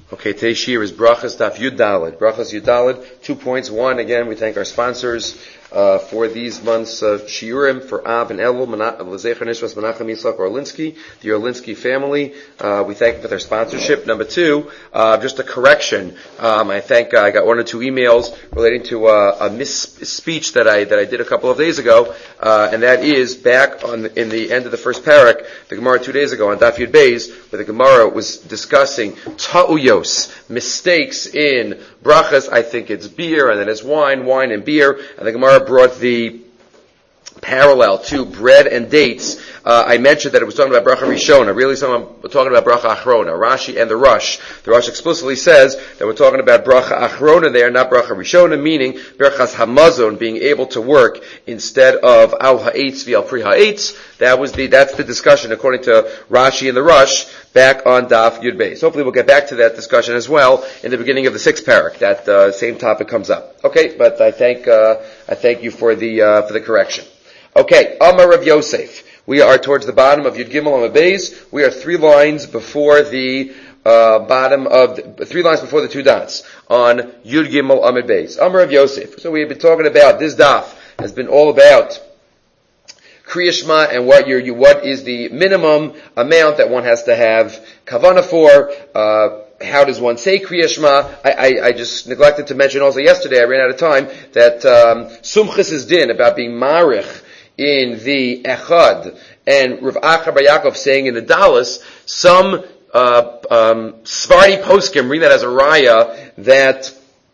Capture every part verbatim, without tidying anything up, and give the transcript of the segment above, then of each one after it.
Okay, today's shir is Brachas Daf Yud Daled. Brachas Yud Daled, two points. One, again, we thank our sponsors uh, for these months of shiurim for Av and Elul, L'zecher Nishmas Menachem Yitzchak Orlinsky, the Orlinsky family. Uh, we thank them for their sponsorship. Number two, uh, just a correction. Um, I think uh, I got one or two emails relating to uh, a misspeech that I that I did a couple of days ago, uh, and that is back on the, in the end of the first parak, the Gemara two days ago on Daf Yud Beis, where the Gemara was discussing ta'uyos, mistakes in brachas. I think it's beer, and then it's wine, wine and beer, and the Gemara brought the parallel to bread and dates. Uh, I mentioned that it was talking about bracha rishona. Really, someone talking about bracha achrona. Rashi and the Rush. The Rush explicitly says that we're talking about bracha achrona there, not bracha rishona, meaning berachas hamazon, being able to work instead of al ha'etz v'al pri ha'etz. That was the that's the discussion according to Rashi and the Rush back on Daf Yud Beis. Hopefully, we'll get back to that discussion as well in the beginning of the sixth parak. That uh, same topic comes up. Okay, but I thank uh, I thank you for the uh, for the correction. Okay, Amar Rav Yosef. We are towards the bottom of Yud Gimel Amud Beis. We are three lines before the uh, bottom of the, three lines before the two dots on Yud Gimel Amud Beis. Amar Rav Yosef. So we have been talking about this daf has been all about Kriya Shema and what your you, what is the minimum amount that one has to have kavana for. Uh, How does one say Kriya Shema? I, I, I just neglected to mention also yesterday, I ran out of time, that um, Sumchus is din, about being marich in the Echad, and Rav Acha Bar Yaakov saying in the Dallas, some uh, um, Sephardi poskim bring that as a raya, that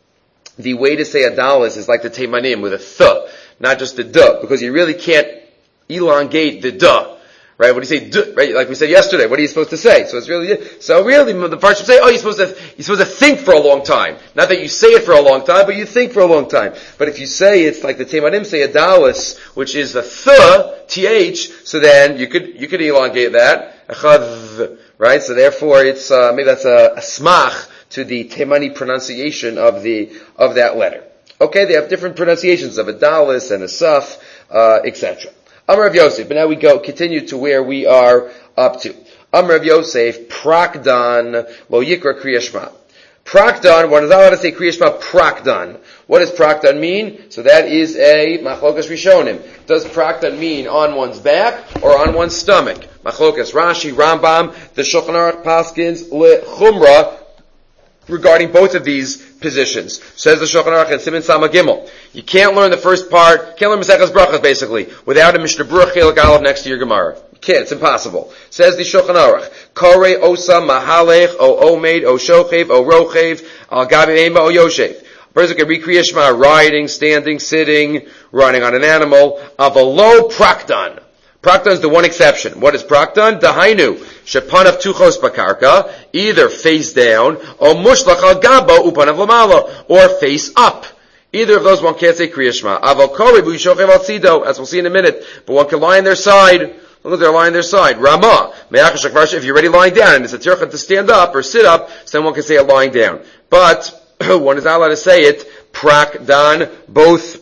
the way to say a Dallas is like the Teimanim, with a th, not just the duh, because you really can't elongate the duh. Right? What do you say? Duh, right? Like we said yesterday, what are you supposed to say? So it's really, so really the part should say, oh, you're supposed to, you're supposed to think for a long time. Not that you say it for a long time, but you think for a long time. But if you say it's like the Teimanim say a dalis, which is the th, th, so then you could, you could elongate that. Echad, right? So therefore it's, uh, maybe that's a, a smach to the Teimani pronunciation of the, of that letter. Okay, they have different pronunciations of a dalis and a saf, uh, et cetera. Amar Rav Yosef, but now we go, continue to where we are up to. Amar Rav Yosef, Prakdan, lo yikra Kriya Shema. Prakdan, one is not allowed to say Kriya Shema, Prakdan. What does Prakdan mean? So that is a Machlokas Rishonim. Does Prakdan mean on one's back or on one's stomach? Machlokas Rashi, Rambam, the Shulchan Aruch Paskins, Le Chumra, regarding both of these positions. Says the Shulchan Aruch in Siman Sama Gimel. You can't learn the first part, can't learn Maseches Brachas basically, without a Mishnah Berurah Chelik Aleph next to your Gemara. You can't, it's impossible. Says the Shulchan Aruch, Korei Osa Mahalech O Omeid O Shochev O Rochev Al Gabi Ema O Yoshev. A person can read Kriya Shema riding, standing, sitting, running on an animal. Avalo Prakdan. Prakdan is the one exception. What is Prakdan? Dahainu. Shepanav tuchos bakarka, either face down, or mushlach al gaba upanav lamala, or face up. Either of those one can't say Kriya Shema. Aval kori bu yishochem al tzido, as we'll see in a minute. But one can lie on their side. Look at they're lying on their side. Rama. If you're already lying down, and it's a tircha to stand up or sit up, so then one can say it lying down. But one is not allowed to say it Prakdan. Both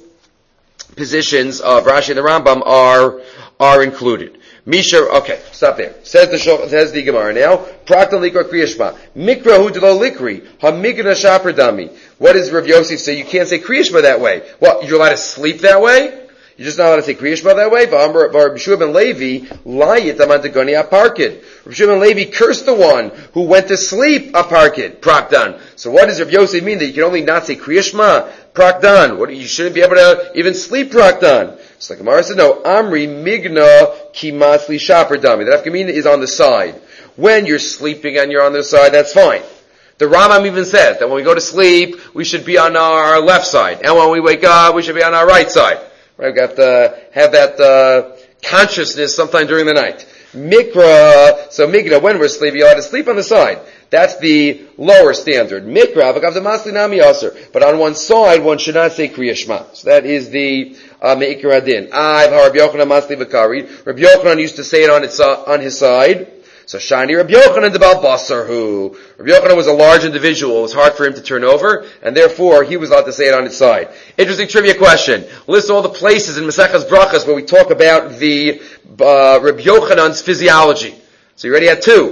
positions of Rashi and the Rambam are are included. Misha, okay, stop there. Says the says the Gemara now. Praktan likra Kriya Shema. Mikra hu delo likri. Ha-migna shaper dami. What does Rav Yosef say? You can't say Kriya Shema that way. What, you're allowed to sleep that way? You're just not allowed to say Kriya Shema that way? V'amar Rabbi Shua ben Levi, layit amantagoni aparkid. Rabbi Shua ben Levi cursed the one who went to sleep aparkid. Prakdan. So what does Rav Yosef mean that you can only not say Kriya Shema? Prakdan. What, you shouldn't be able to even sleep Prakdan. So the Gemara said, no, Amri migna kimasli shaper dami. The nafkamina is on the side. When you're sleeping and you're on the side, that's fine. The Rambam even says that when we go to sleep, we should be on our left side. And when we wake up, we should be on our right side. Right? We have to have that, uh, consciousness sometime during the night. Mikra, so migna, when we're sleeping, you ought to sleep on the side. That's the lower standard. Mikra, but on one side, one should not say Kriya Shema. So that is the uh, Me'ikar Adin. I've Rabbi Yochanan Masli V'kari. Rabbi Yochanan used to say it on its uh, on his side. So Shani Rabbi Yochanan the Baal Basar who Rabbi Yochanan was a large individual. It was hard for him to turn over, and therefore he was allowed to say it on its side. Interesting trivia question. List all the places in Maseches Brachas where we talk about the uh, Rabbi Yochanan's physiology. So you already had two.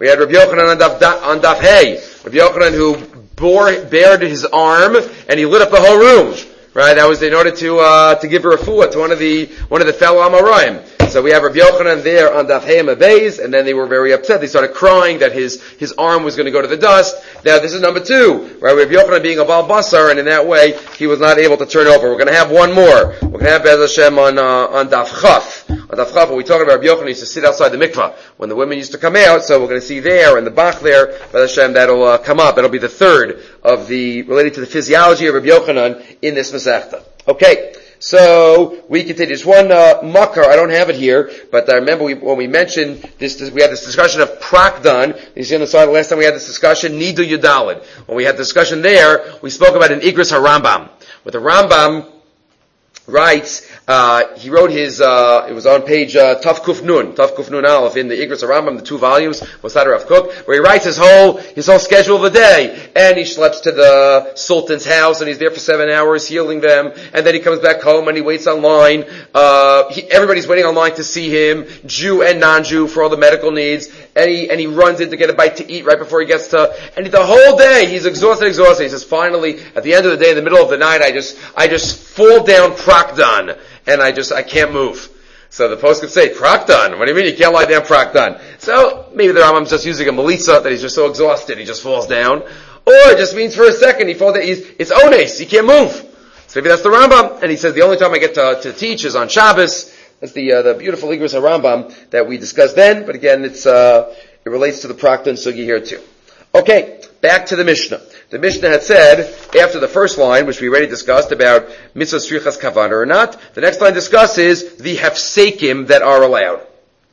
We had Rabbi Yochanan on Daf, on Daf Hey. Rabbi Yochanan who bore, bared his arm and he lit up the whole room. Right? That was in order to, uh, to give a refuah to one of the, one of the fellow Amoraim. So we have Rabbi Yochanan there on Daf Hey Abayz, and then they were very upset. They started crying that his, his arm was going to go to the dust. Now this is number two, right? Rabbi Yochanan being a Baal Basar, and in that way, he was not able to turn over. We're going to have one more. We're going to have Be'ez Hashem on, uh, on Daf Chaf. On Daf Chaf, when we talk about Rabbi Yochanan, he used to sit outside the mikvah when the women used to come out, so we're going to see there, and the Bach there, Be'ez Hashem, that'll, uh, come up. That'll be the third of the, related to the physiology of Rabbi Yochanan in this Masechta. Okay. So, we continue. There's one, uh, makar, I don't have it here, but I remember we, when we mentioned this, this, we had this discussion of prakdan. You see on the side, the last time we had this discussion, nidu yudalid. When we had the discussion there, we spoke about an Igros HaRambam. With the Rambam writes, uh, he wrote his, uh, it was on page, uh, Taf Kuf Nun, Taf Kuf Nun Aleph, in the Igros HaRambam, the two volumes, Mossad Rav Kook, where he writes his whole, his whole schedule of the day, and he schleps to the Sultan's house, and he's there for seven hours healing them, and then he comes back home, and he waits online, uh, he, everybody's waiting online to see him, Jew and non-Jew, for all the medical needs, and he, and he runs in to get a bite to eat right before he gets to, and the whole day, he's exhausted, exhausted, he says, finally, at the end of the day, in the middle of the night, I just, I just fall down prakdan, and I just, I can't move. So the post could say, prakdan, what do you mean you can't lie down prakdan? So, maybe the Rambam's just using a melissa, that he's just so exhausted, he just falls down. Or it just means for a second, he falls down, he's, it's ones, he can't move. So maybe that's the Rambam, and he says the only time I get to, to teach is on Shabbos. That's the, uh, the beautiful Igros HaRambam that we discussed then, but again, it's, uh, it relates to the prakdan sugi here too. Okay, back to the Mishnah. The Mishnah had said, after the first line, which we already discussed about mitzvah strichas kavana or not, the next line discusses the hefsekim that are allowed.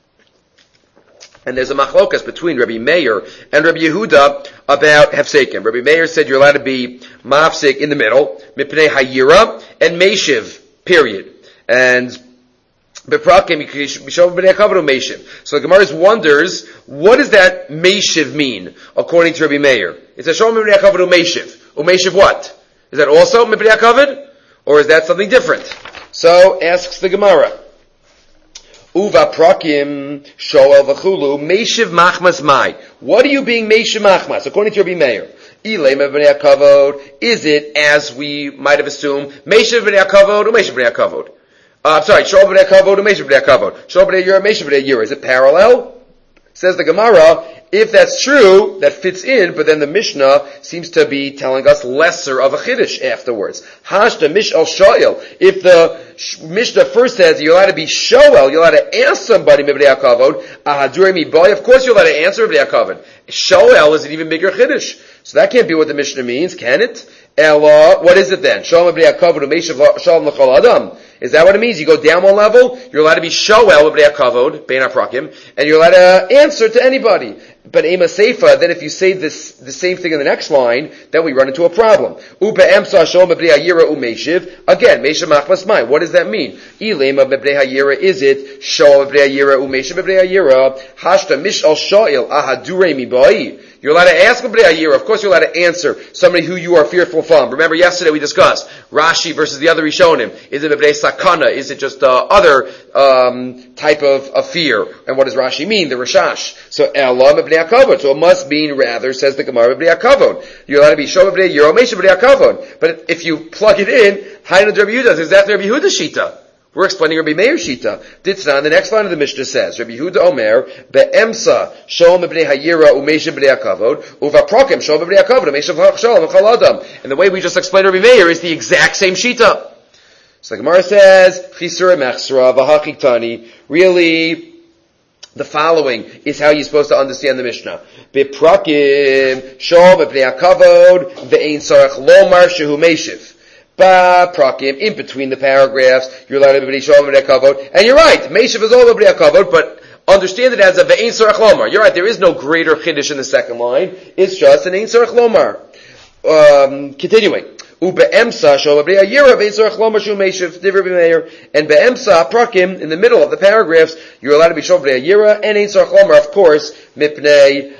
And there's a machlokas between Rabbi Meir and Rabbi Yehuda about hefsekim. Rabbi Meir said you're allowed to be mafsik in the middle, mipnei hayira, and meishiv, period. And so the Gemara wonders, what does that meishiv mean, according to Rabbi Meir? It says, Shalom Mibnei HaKavod u'meishiv. U'meishiv what? Is that also Mibnei HaKavod? Or is that something different? So, asks the Gemara. Uva prakim shoel v'chulu meishiv machmas mai. What are you being meishiv machmas, according to Rabbi Meir? Ilay Mibnei HaKavod. Is it, as we might have assumed, meishiv Mibnei HaKavod u'meishiv Mibnei HaKavod? Uh, I'm sorry, Shol B'nei Kavod u'Meishiv B'nei Kavod. Shol B'nei Yira, Meishiv B'nei Yira. Is it parallel? Says the Gemara, if that's true, that fits in, but then the Mishnah seems to be telling us lesser of a chiddush afterwards. Hashta Mish al Shoel. If the Mishnah first says you're allowed to be Shoel, you're allowed to ask somebody Mibnei HaKavod, Ahadurei Mi Boy, of course you're allowed to answer Mibnei HaKavod. Shoel is an even bigger chiddush. So that can't be what the Mishnah means, can it? Ella, what is it then? Shalom Mibnei HaKavod u'Meishiv Shalom L'chol Adam. Is that what it means? You go down one level, you're allowed to be Shoel Mibnei HaKavod, Bein HaPrakim, and you're allowed to answer to anybody. But Ema Seifa, then if you say this, the same thing in the next line, then we run into a problem. Upe Emsa Shalom Mibnei HaYira u'Meishiv. Again, Meishiv Machmas Mai. What does that mean? Ilema Mibnei HaYira, is it Shalom Mibnei HaYira u'Meishiv Mibnei HaYira? Hashta Mish al Shoel Ahadurei Mi Boi. You're allowed to ask Mibnei HaYira. Of course you're allowed to answer somebody who you are fearful from. Remember yesterday we discussed Rashi versus the other Rishonim. Is it Mibnei Sakana? Is it just uh, other um, type of, of fear? And what does Rashi mean? The Rashash. So Ella Mibnei HaKavod. So it must mean rather, says the Gemara, Mibnei HaKavod. You're allowed to be Shol Mibnei HaYira, Meishiv Mibnei HaKavod. But if you plug it in, Hainu Rabbi Yehuda, it's exactly Rabbi Yehuda's Shita. We're explaining Rabbi Meir's Shita. Ditzna, the next line of the Mishnah says, Rabbi Yehuda Omer, Be'emsa, Shalom Mibnei HaYira, u'Meishiv Mibnei HaKavod, u'Vaprokim, Shalom Mibnei HaKavod, u'Meishiv Shalom L'chol Adam. And the way we just explained Rabbi Meir is the exact same Shita. So the Gemara says, Chisura Mechsra, V'Hachiktani, really, the following is how you're supposed to understand the Mishnah. Be'Prakim, Shalom Mibnei HaKavod, Ve'ein Sarach Lomar Shehu Meishiv. Ba prakim, in between the paragraphs, you're allowed to be Shalom Mibnei HaKavod. And you're right, Meishiv is all Mibnei HaKavod, but understand it as a Ve'ein Sarach Lomar. You're right, there is no greater chiddush in the second line. It's just an Ein Sarach Lomar. Um, continuing. Ube'emsa Shalom Mibnei HaYira, Ve'ein Sarach Lomar Shu Meishiv, Divrei Rabbi Meir. And Be'emsa prakim, in the middle of the paragraphs, you're allowed to be Shalom Mibnei HaYira, and Ein Sarach Lomar, of course, Mipnei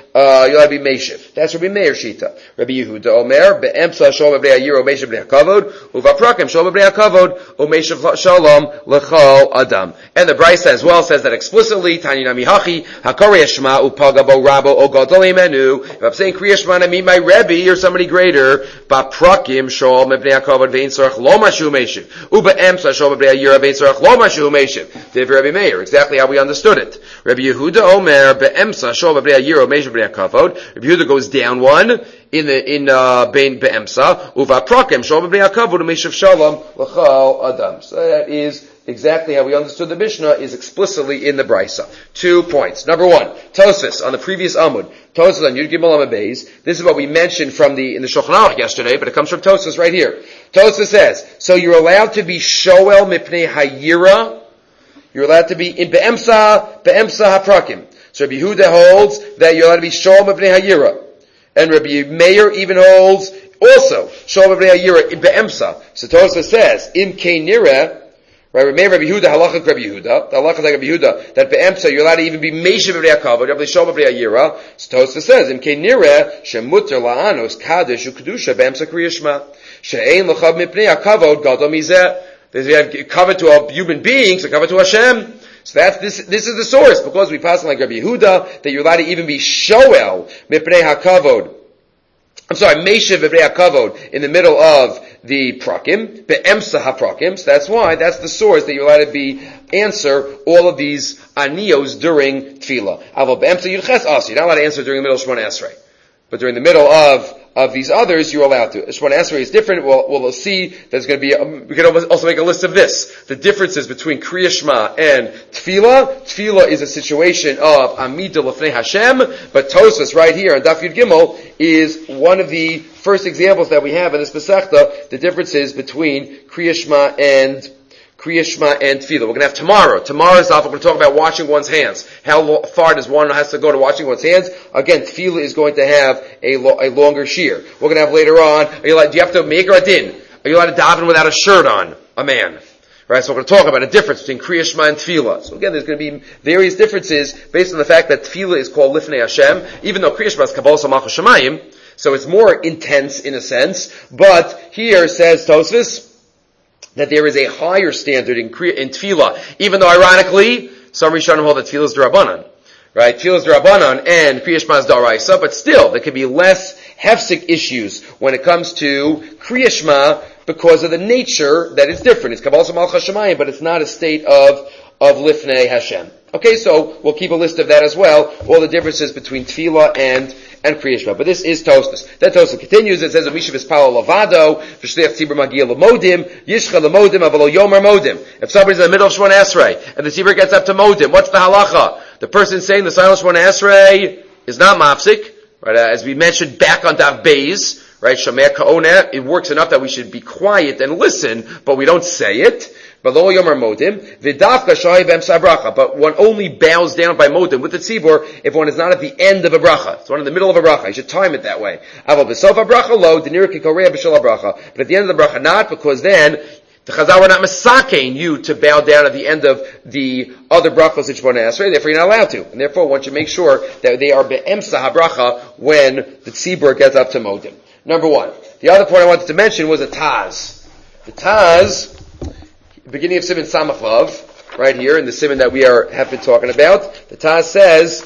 uh, you'll have to be Meshiv. That's Rabbi Meir Shita. Rabbi Yehuda Omer, Be'emsa Shalom B'nei Hayira, Meshiv B'nei HaKavod, Uvaprakim Shalom B'nei HaKavod, Umeshiv Shalom L'chol Adam. And the Brisa as well says that explicitly, Tani Nami Hachi, Hakori Yeshma, Upaga Bo Rabo, O Gadol Imenu. If I'm saying Kriya Shema and I mean my Rebbe or somebody greater, Ba'prakim Shalom B'nei HaKavod, Ve'in Tzarech Lo Mashu Meshiv, Ube'emsa Shalom B'nei Hayira, Ve'in Tzarech Lo Mashu Meshiv. Did Rabbi Meir, exactly how we understood it. Rabbi Yehuda Omer, Be'emsa Shalom B'nei Hayira, Meshiv B'nei HaKavod. Rabbi Yehuda goes down one in the in uh Bein Be'emsa Uva Prakim Shalom B'nei HaKavod Umeshiv Shalom L'chal Adam. So that is exactly how we understood the Mishnah, is explicitly in the Brisa. Two points. Number one, Tosfos on the previous Amud. Tosfos on Yud Gimel Amud Beis. This is what we mentioned from the in the Shulchan Aruch yesterday, but it comes from Tosfos right here. Tosfos says, so you're allowed to be Shoel Mipnei Hayira. You're allowed to be in Be'emsa Be'emsa HaPrakim. So Rabbi Yehuda holds that you're allowed to be Shoel Mipnei Hayira. And Rabbi Meir even holds also Shoel Mipnei Hayira in Be'emsa. So Tosfos says, Im Kei Nireh, right, Rabbi Meir, Rabbi Yehuda, halachah Rabbi Yehuda, the halachah like Rabbi Yehuda, that be'emsa, you're allowed to even be Meshiv B'nei HaKavod, you're allowed to show B'nei Hayira. So Tosfos says, Im kei nireh, shemuter la'anos kadosh u'kedusha be'emsa kriya shema, she'ein l'chav mipnei HaKavod gadol mizeh. There's, we have covered to a human being, so covered to Hashem. So that's, this, this is the source, because we pass like Rabbi Yehuda, that you're allowed to even be shoel mipnei HaKavod. I'm sorry, Meshiv B'nei HaKavod in the middle of the prakim, be'emsa haprakim. So that's why, that's the source that you're allowed to be, answer all of these aniyos during tefillah. Aval be'emsa yudches asi. You're not allowed to answer during the middle of Shemona Esrei. But during the middle of, of these others, you're allowed to. Shemona Esrei is different. We'll, we'll see there's going to be, a, we can also make a list of this. The differences between Kriya Shema and Tefillah. Tefillah is a situation of Amida L'fnei Hashem, but Tosfos right here on Daf Yud Gimel is one of the first examples that we have in this Masechta, the differences between Kriya Shema and Kriya Shema and Tefillah. We're going to have tomorrow. Tomorrow's off. We're going to talk about washing one's hands. How lo- far does one has to go to washing one's hands? Again, Tefillah is going to have a, lo- a longer shear. We're going to have later on, are you allowed, do you have to make a din? Are you allowed to daven without a shirt on? A man. Right, so we're going to talk about a difference between Kriya Shema and Tefillah. So again, there's going to be various differences based on the fact that Tefillah is called Lifnei Hashem, even though Kriya Shema is Kabbalah Malchus Shemayim, so it's more intense in a sense, but here says Tosfos, that there is a higher standard in Kriya, in Tefillah, even though ironically, some Rishonim hold that Tefillah is D'Rabbanan. Right? Tefillah is D'Rabbanan and Kriya Shema is D'Oraisa, but still, there can be less hefsek issues when it comes to Kriya Shema because of the nature that it's different. It's Kabbalah Malchus Shemayim, but it's not a state of, of Lifnei Hashem. Okay, so we'll keep a list of that as well, all the differences between Tefillah and and Kriya Shema. But this is Tosfos. That Tosfos continues, it says, Mishav is Palo Lavado, V'shliach Tzibur Magia Lamodim, Yishcha Lamodim, Avalo Yomer Modim. If somebody's in the middle of Shemona Esrei, and the Tzibur gets up to Modim, what's the halacha? The person saying the silent Shemona Esrei is not mafsik, right, as we mentioned back on Dav Beis, right, Shomer Ka'oneh, it works enough that we should be quiet and listen, but we don't say it. But lo yomer modim, v'dafka shayi b'emsa bracha. But one only bows down by modim with the tzibur if one is not at the end of a bracha. It's one in the middle of a bracha. You should time it that way. Aval b'sof bracha lo denir kikorea b'shel bracha. But at the end of the bracha, not, because then the Chazal were not masakein you to bow down at the end of the other brachos in Shemona Esrei. Therefore, you're not allowed to, and therefore one should make sure that they are be'emsa habracha when the tzibur gets up to modim. Number one. The other point I wanted to mention was a taz. The taz, beginning of Siman Samachlav, right here in the Siman that we are have been talking about, the Taz says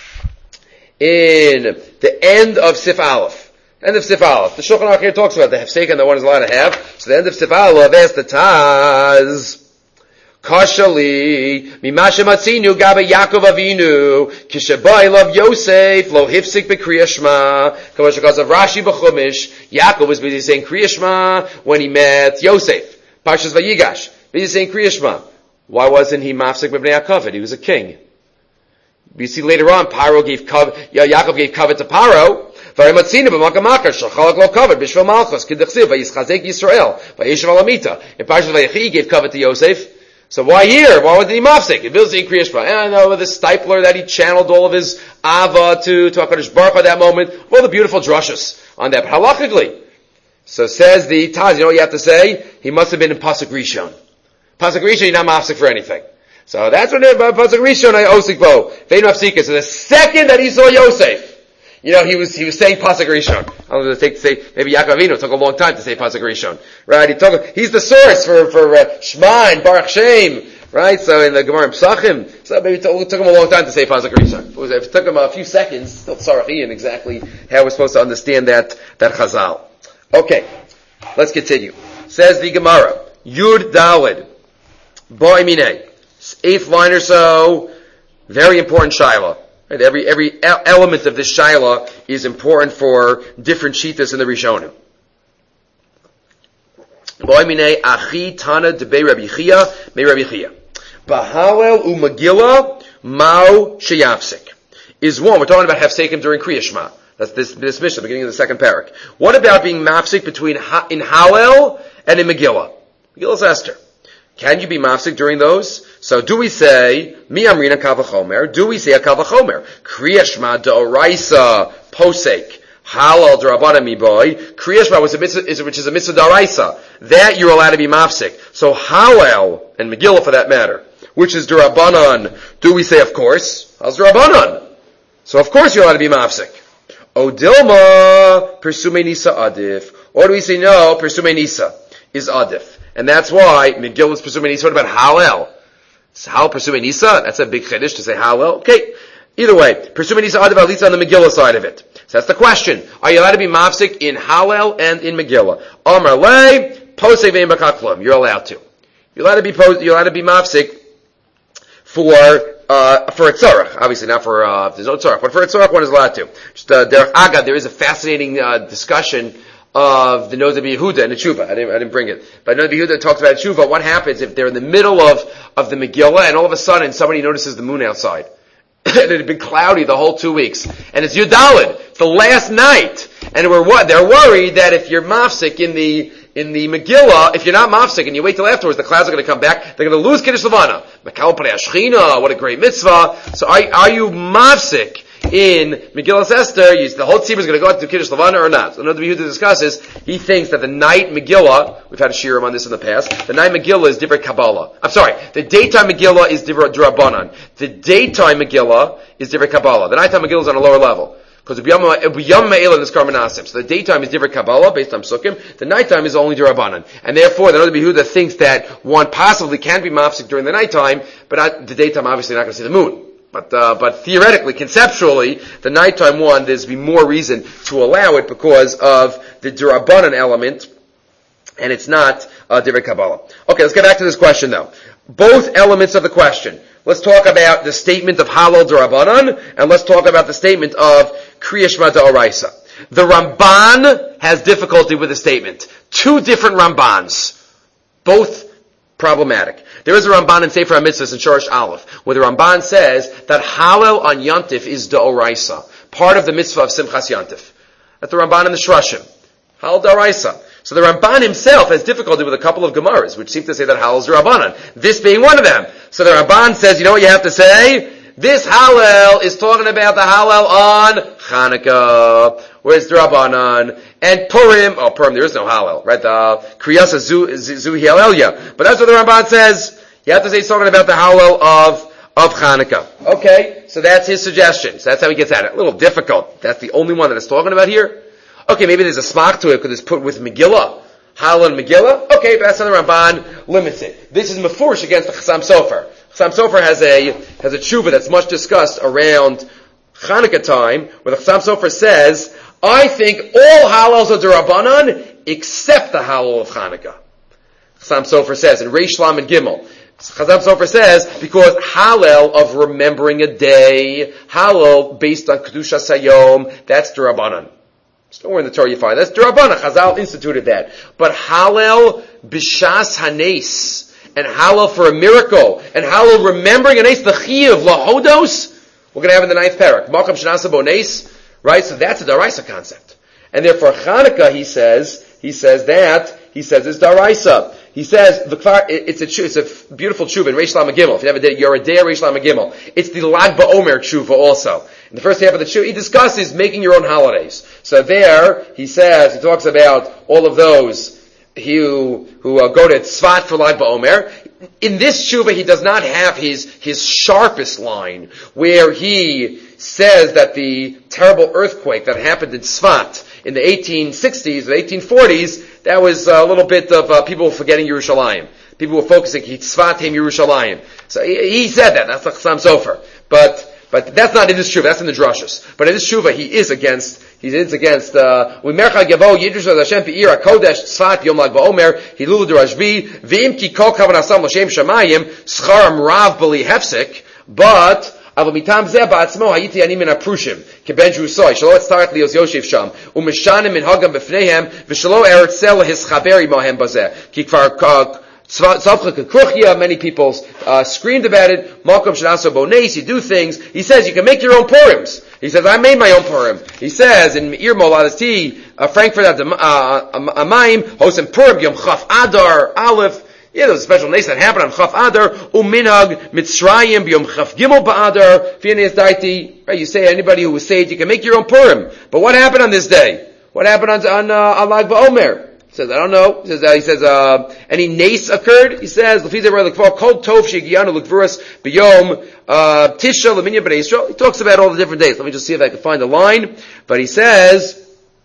in the end of Sif Aleph, end of Sif Aleph. The Shulchan Aruch here talks about the hefsek that one is allowed to have. So the end of Sif Aleph asks the Taz, Kashali mimashe matzinu gaba Yaakov Avinu kishabai love Yosef lo hifsik b'Kriya Shema. Because of Rashi b'Chumash, Yaakov was busy saying Kriya Shema when he met Yosef. Parshas Vayigash. He's saying Kriya Shema. Why wasn't he mafsik b'Bnei HaKavod? He was a king. You see later on, Paro gave covet, Yaakov gave covet to Paro. V'arimatzina b'makamakar shachalak lo covet b'shvel malchus k'dechsiv v'yischazek Yisrael v'yishav alamita. In Parshas Vayechi he gave covet to Yosef. So why here? Why wasn't he mafsik? It builds in Kriya Shema. And I know the stipler that he channeled all of his ava to to HaKadosh Baruch Hu at that moment. All the beautiful drushes on that. But halachically, so says the Taz, you know what you have to say? He must have been in Pasuk Rishon. Pasuk Rishon, you're not mafsik for anything. So that's when Pasuk Rishon, I osik bo. Vein mafsika. So the second that he saw Yosef, You know, he was he was saying Pasuk Rishon. I'm going to take to say maybe Yaakov Avinu took a long time to say Pasuk Rishon, right? He took he's the source for for uh, Shema and Baruch Shem, right? So in the Gemara in Psachim, so maybe it took, it took him a long time to say Pasuk Rishon. It, was, if it took him a few seconds, still Tzarachian exactly how we're supposed to understand that that Chazal. Okay, let's continue. Says the Gemara, Yud Daled, Bo'imine, eighth line or so, very important Shaila. Right, every every element of this Shaila is important for different Shitas in the Rishonim. Bo'imine achi tana debei Rabbi Chia, me Rabbi Chia. Bahalel u'Megillah mau sheyafsik. Is one, we're talking about Hefsekim during Kriya Shema. That's this, this mission, beginning of the second parak. What about being mafsik between ha, in Hallel and in Megillah? Megillah's Esther. Can you be mafsik during those? So do we say, mi amrina kavachomer? Do we say a kavachomer? Kriya Shema d'oraisa posek. Hallel d'rabbanan mi boy. Kriya Shema, which is a mitzvah d'oraisa. That you're allowed to be mafsik. So Hallel, and Megillah for that matter, which is d'rabbanan, do we say, of course? How's d'rabbanan? So of course you're allowed to be mafsik. O Dilma, Persume Nisa Adif. Or do we say no, Persume Nisa is Adif. And that's why Megillah is Persume Nisa. What about Hallel? How Persume Nisa? That's a big chiddush to say Hallel. Okay. Either way, Persume Nisa Adif, at least on the Megillah side of it. So that's the question. Are you allowed to be mafsik in Hallel and in Megillah? Amar Le, Posei Ve'im B'Kaklum. You're allowed to. You're allowed to be, you're allowed to be mafsik for Uh, for a tzarech, obviously not for, uh, if there's no tzarech, but for a tzarech one is allowed to. Just, uh, Derech Agad, there is a fascinating, uh, discussion of the Noda B'Yehuda and the Tshuva. I didn't, I didn't bring it. But Noda B'Yehuda talks about Tshuva. What happens if they're in the middle of, of the Megillah and all of a sudden somebody notices the moon outside? And it had been cloudy the whole two weeks. And it's Yud Daled. It's the last night. And we're what? They're worried that if you're mafsik in the, in the Megillah, if you're not mafsik and you wait till afterwards, the clouds are going to come back, they're going to lose Kiddush Levana. Makal Parei Ashchina, what a great mitzvah. So are, are you mafsik in Megillah Esther? You, the whole team is going to go out to Kiddush Levana or not? So another Yehuda discusses, he thinks that the night Megillah, we've had a shiurim on this in the past, the night Megillah is Divrei Kabbalah. I'm sorry, the daytime Megillah is Divrei D'Rabbanan. The daytime Megillah is Divrei Kabbalah. The nighttime Megillah is on a lower level. Because B'yam Ma'el and Niskar Menasim. So the daytime is Divrei Kabbalah, based on Sukkim. The nighttime is only D'Rabbanan. And therefore, the Noda B'Yehuda thinks that one possibly can be mafsik during the nighttime, but not, the daytime obviously not going to see the moon. But, uh, but theoretically, conceptually, the nighttime one, there's be more reason to allow it because of the D'Rabbanan element, and it's not, uh, Divrei Kabbalah. Okay, let's get back to this question though. Both elements of the question. Let's talk about the statement of Hallel D'Rabbanan, and let's talk about the statement of Kriya Shema D'Oraisa. The Ramban has difficulty with the statement. Two different Rambans. Both problematic. There is a Ramban in Sefer HaMitzvahs in Shorish Aleph, where the Ramban says that Hallel on Yantif is D'Oraisa, part of the mitzvah of Simchas Yantif. That's the Ramban in the Shrashim. Hallel D'Oraisa. So the Ramban himself has difficulty with a couple of Gemaras, which seem to say that Hallel is D'Rabbanan. This being one of them. So the Ramban says, you know what you have to say? This Hallel is talking about the Hallel on Chanukah, whereas D'Rabbanan. And Purim, oh Purim, there is no Hallel, right? The Kriyasa Zu Hialelia. But that's what the Ramban says. You have to say he's talking about the Hallel of, of Chanukah. Okay, so that's his suggestion. So that's how he gets at it. A little difficult. That's the only one that it's talking about here. Okay, maybe there's a smach to it because it's put with Megillah. Hallel and Megillah. Okay, but that's how the Ramban limits it. This is Mefurish against the Chassam Sofer. Chassam Sofer has a, has a tshuva that's much discussed around Chanukah time, where the Chassam Sofer says, I think all Hallels are D'Rabbanan except the Hallel of Chanukah. Chassam Sofer says in Reish Lam and Gimel. Chassam Sofer says, because Hallel of remembering a day, Hallel based on Kedushas Hayom, that's D'Rabbanan. It's nowhere in the Torah you find. That's D'Rabbanan. Chazal instituted that. But Hallel b'shas hanes, and Hallel for a miracle, and Hallel remembering a nes, the Chiyuv lahodos, we're going to have in the ninth parak. Malcham shenasa bo nes, right? So that's a Daraisa concept. And therefore Chanukah, he says, he says that, he says it's Daraisa. He says, the it's a, it's a beautiful tshuva in Reish Lam Gimel. If you have a day, you're a day of Reish Lam Gimel. It's the Lag BaOmer tshuva also. In the first half of the tshuva, he discusses making your own holidays. So there, he says, he talks about all of those who, who uh, go to Tzfat for Lag BaOmer. in this tshuva, he does not have his, his sharpest line, where he says that the terrible earthquake that happened in Tzfat in the eighteen sixties or eighteen forties, that was a little bit of uh, people forgetting Yerushalayim. People were focusing, Tzfat Heim Yerushalayim. So he, he said that, that's the Chassam Sofer. But, but that's not in this tshuva, that's in the drashos. But in this tshuva, he is against, he is against, uh, U'mercha Gavo Yidrush Hashem Pe'ir HaKodesh Tzfat Yom Lag Ba'omer Hilul D'Rashbi V'im Ki Kol Kavanasam L'Shem Shamayim Scharam Rav B'li Hefsek, but אבל מטעם זה בעצמו הייתי אני מן הפרושים, כבן ג'רוסוי, שלא אצטרך להיות יושב שם, ומשנה מנהגם בפניהם, ושלא ארצה להסחבר עמהם בזה. כי כבר tzavcha kekruchya, many people uh, screamed about it, Malcolm Shadaso Bones, you do things. He says you can make your own Purims. He says, I made my own Purim. He says, in Ir Moladati, uh, Frankfurt at the Amayim, Hosem Purim, Yom Chaf Adar, Aleph. Yeah, there's a special nace that happened on Chaf Adar, Uminhag, Mitzrayim, Yom Chaf Gimel Ba'adar, Fianis Daiti. Right, you say anybody who was saved, you can make your own Purim. But what happened on this day? What happened on, on, uh, on Lag BaOmer? He says, I don't know. He says, uh, he says, uh, any nace occurred? He says, Kol Tov Shegiyanu L'Gvuras B'Yom, uh, Tisha L'Minyan B'nai Yisrael. He talks about all the different days. Let me just see if I can find the line. But he says,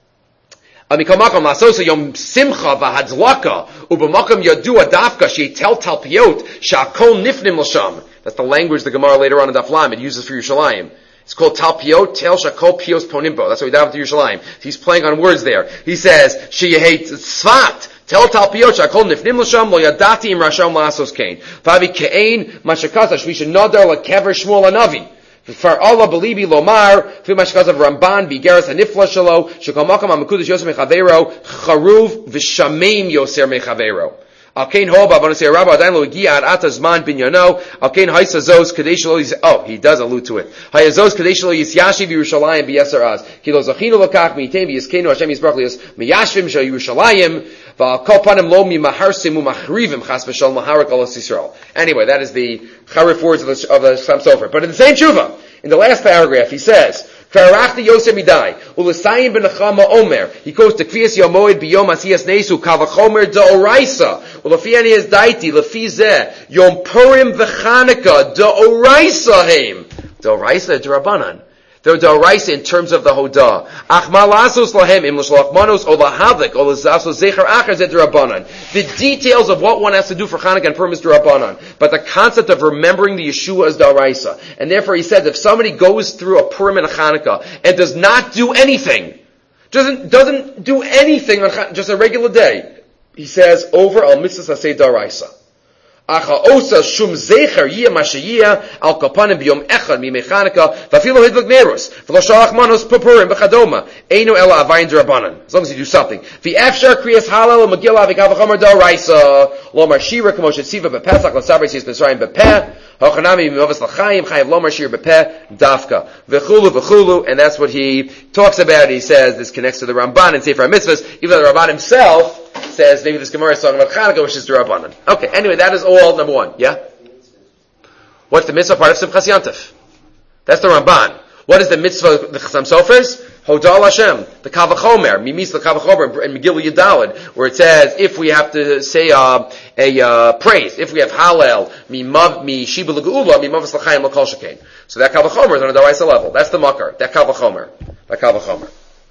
Amikal Makom Lasosa Yom Simcha V'Hadzlaka U'B'Makom Yadua Dafka She'tel Talpiot Sha'Kol Nifnim L'Sham. That's the language the Gemara later on in Daf Lamed uses for Yerushalayim. It's called Talpiot, Tel Shakol Pios Ponimbo. That's what we dive into Yerushalayim. He's playing on words there. He says, She hates Tzfat, Tel Talpiot, Shakol Nifnim L'Sham, Lo Yadati Im Rasham La'asos Kain. Favi Ke'ein, Mashakasa, Shvisha Nadar L'Kever Shmuel Anavi. For Allah Belibi Lomar, Fi Mashakasa of Ramban, Bigeras Hanifla Shalo, Shakol Makam Amakudish Yosef Mechavero, Charuv V'Shamim Yoser Mechavero. Alkein hoba, I want to say Rabbi Adain lo igia ad atazman bin yano. Alkein haisa zos kadesh lo yis. Oh, he does allude to it. Hayazos kadesh lo yis yashiv Yerushalayim b'yeser az. Kilo zachinu lokach miitein v'yiskenu Hashem yisbrach liyos miyashvim shal Yerushalayim v'al kol panim lo mimaharsim u'machrivim chas v'shal maharak alos Yisrael. Anyway, that is the charif words of the of the Chassam Sofer. But in the same tshuva, in the last paragraph, he says. Farachti Yosef Midai, Ulasayim ben Achama Omer. He goes to Kvias Yomoid biyom Asiyas Nesu Kavachomer Da'oraisa. Ulafiani is Daiti Lafizeh Yom Purim v'Chanukah Da'oraisa Heim. Da'oraisa D'Rabbanan. They're Da'oraisa in terms of the Hodah. Ach Malasos Lahem Im L'Shlachmanos O Lahavik O Lazasos Zecher Acher Zed D'Rabbanan. The details of what one has to do for Chanukah and Purim is D'Rabbanan. But the concept of remembering the Yeshua is Da'oraisa. And therefore he said if somebody goes through a Purim and a Chanukah and does not do anything, doesn't, doesn't do anything on Chan- just a regular day, he says, over al mitzvahs aseh Da'oraisa. Acha osa shum zecher yiyah mashayiyah al kapanim biyom echad mimei Chanukah v'afilo hidlik merus v'lo shalach manos pupurim b'chadoma einu ela avayin d'Rabbanan. As long as you do something. V'efshar kriyas halal u'magillah v'kavachomer Da'oraisa lomar shira k'moshe tziva b'pesach l'sabris yis b'srayim b'peh hochanami mimovas l'chayim chayim lomar shir b'peh dafka v'chulu v'chulu, and that's what he talks about. He says this connects to the Ramban and Sefer HaMitzvahs, even though the Ramban himself says maybe this Gemara is talking about Chanukah, which is D'Rabbanan. Okay, anyway, that is all number one. Yeah? What's the mitzvah part of Simchas Yantif? That's the Ramban. What is the mitzvah the Chassam Sofer's? Hodal Hashem, the Kavachomer, Mimis the Kavachomer, and Megillah Yudalid, where it says if we have to say uh, a uh, praise, if we have Hallel, mi mav mi shiba l'geula, mi mavas l'chayim l'kol shekain. So that Kavachomer is on a Daraisa level. That's the Makar. That Kavachomer. That Kavachomer.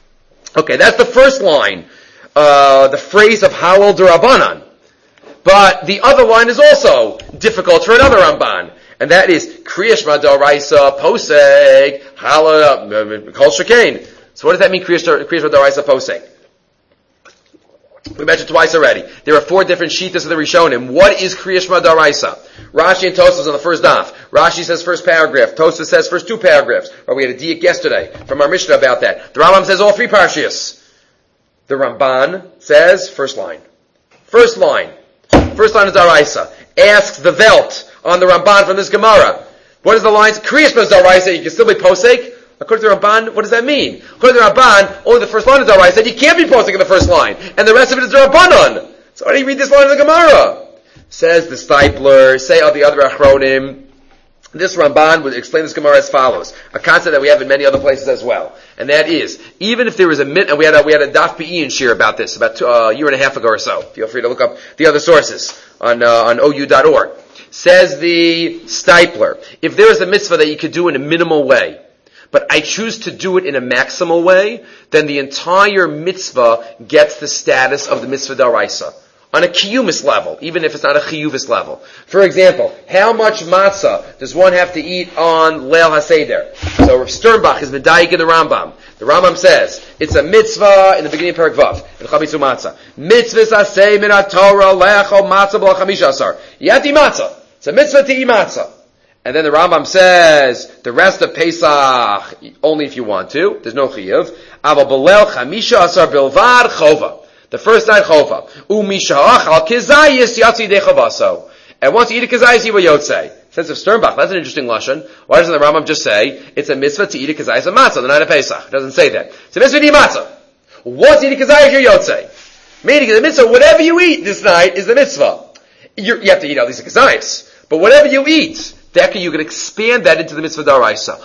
Okay, that's the first line. Uh, the phrase of Hallel D'Rabbanan. But the other line is also difficult for another Ramban. And that is Kriya Shema D'Oraisa Poseg Hallel Kol Shekain. So what does that mean, Kriya Shema D'Oraisa Poseg? We mentioned twice already. There are four different shitas of the Rishonim. What is Kriya Shema D'Oraisa? Rashi and Tosfos on the first daf. Rashi says first paragraph. Tosfos says first two paragraphs. Or we had a diak yesterday from our Mishnah about that. The Rambam says all three parshias. The Ramban says, first line. First line. First line is D'Oraisa. Asks the Velt on the Ramban from this Gemara. What is the lines? Kriya Shema D'Oraisa, you can still be posek. According to the Ramban, what does that mean? According to the Ramban, only the first line is D'Oraisa. You can't be posek in the first line. And the rest of it is D'Rabbanan. So why do you read this line in the Gemara? Says the Stipler, say all the other Achronim. This Ramban would explain this Gemara as follows, a concept that we have in many other places as well, and that is, even if there is a mit, and we had a, we had a Daf Be'in shir about this about two, uh, a year and a half ago or so. Feel free to look up the other sources on uh, on O U dot org. Says the Stipler, if there is a mitzvah that you could do in a minimal way, but I choose to do it in a maximal way, then the entire mitzvah gets the status of the mitzvah d'oraisa. On a kiyumis level, even if it's not a chiyuvis level. For example, how much matzah does one have to eat on Leil HaSeder? So Rav Sternbach is medayik in the Rambam. The Rambam says, it's a mitzvah in the beginning of Perek Vav, in Chamitzu Matzah. Mitzvahs aseh min ha-Torah le'achol matzah b'la chamisha asar. You have to eat matzah. It's a mitzvah to eat matzah. And then the Rambam says, the rest of Pesach, only if you want to. There's no chiyuv. Aval b'leil chamisha asar bilvad chova. The first night chova. Umisha'achal kizayis yatsi dechavaso. And once you eat a kizayis, you will yotzei. Says of Sternbach, that's an interesting lashon. Why doesn't the Rambam just say, it's a mitzvah to eat a kizayis of matzah, the night of Pesach? It doesn't say that. It's a mitzvah to eat matzah. Once you eat a kizayis, you're yotzei. Meaning the mitzvah, whatever you eat this night is the mitzvah. You're, you have to eat at least a kizayis. But whatever you eat, that you can expand that into the mitzvah d'oraisa.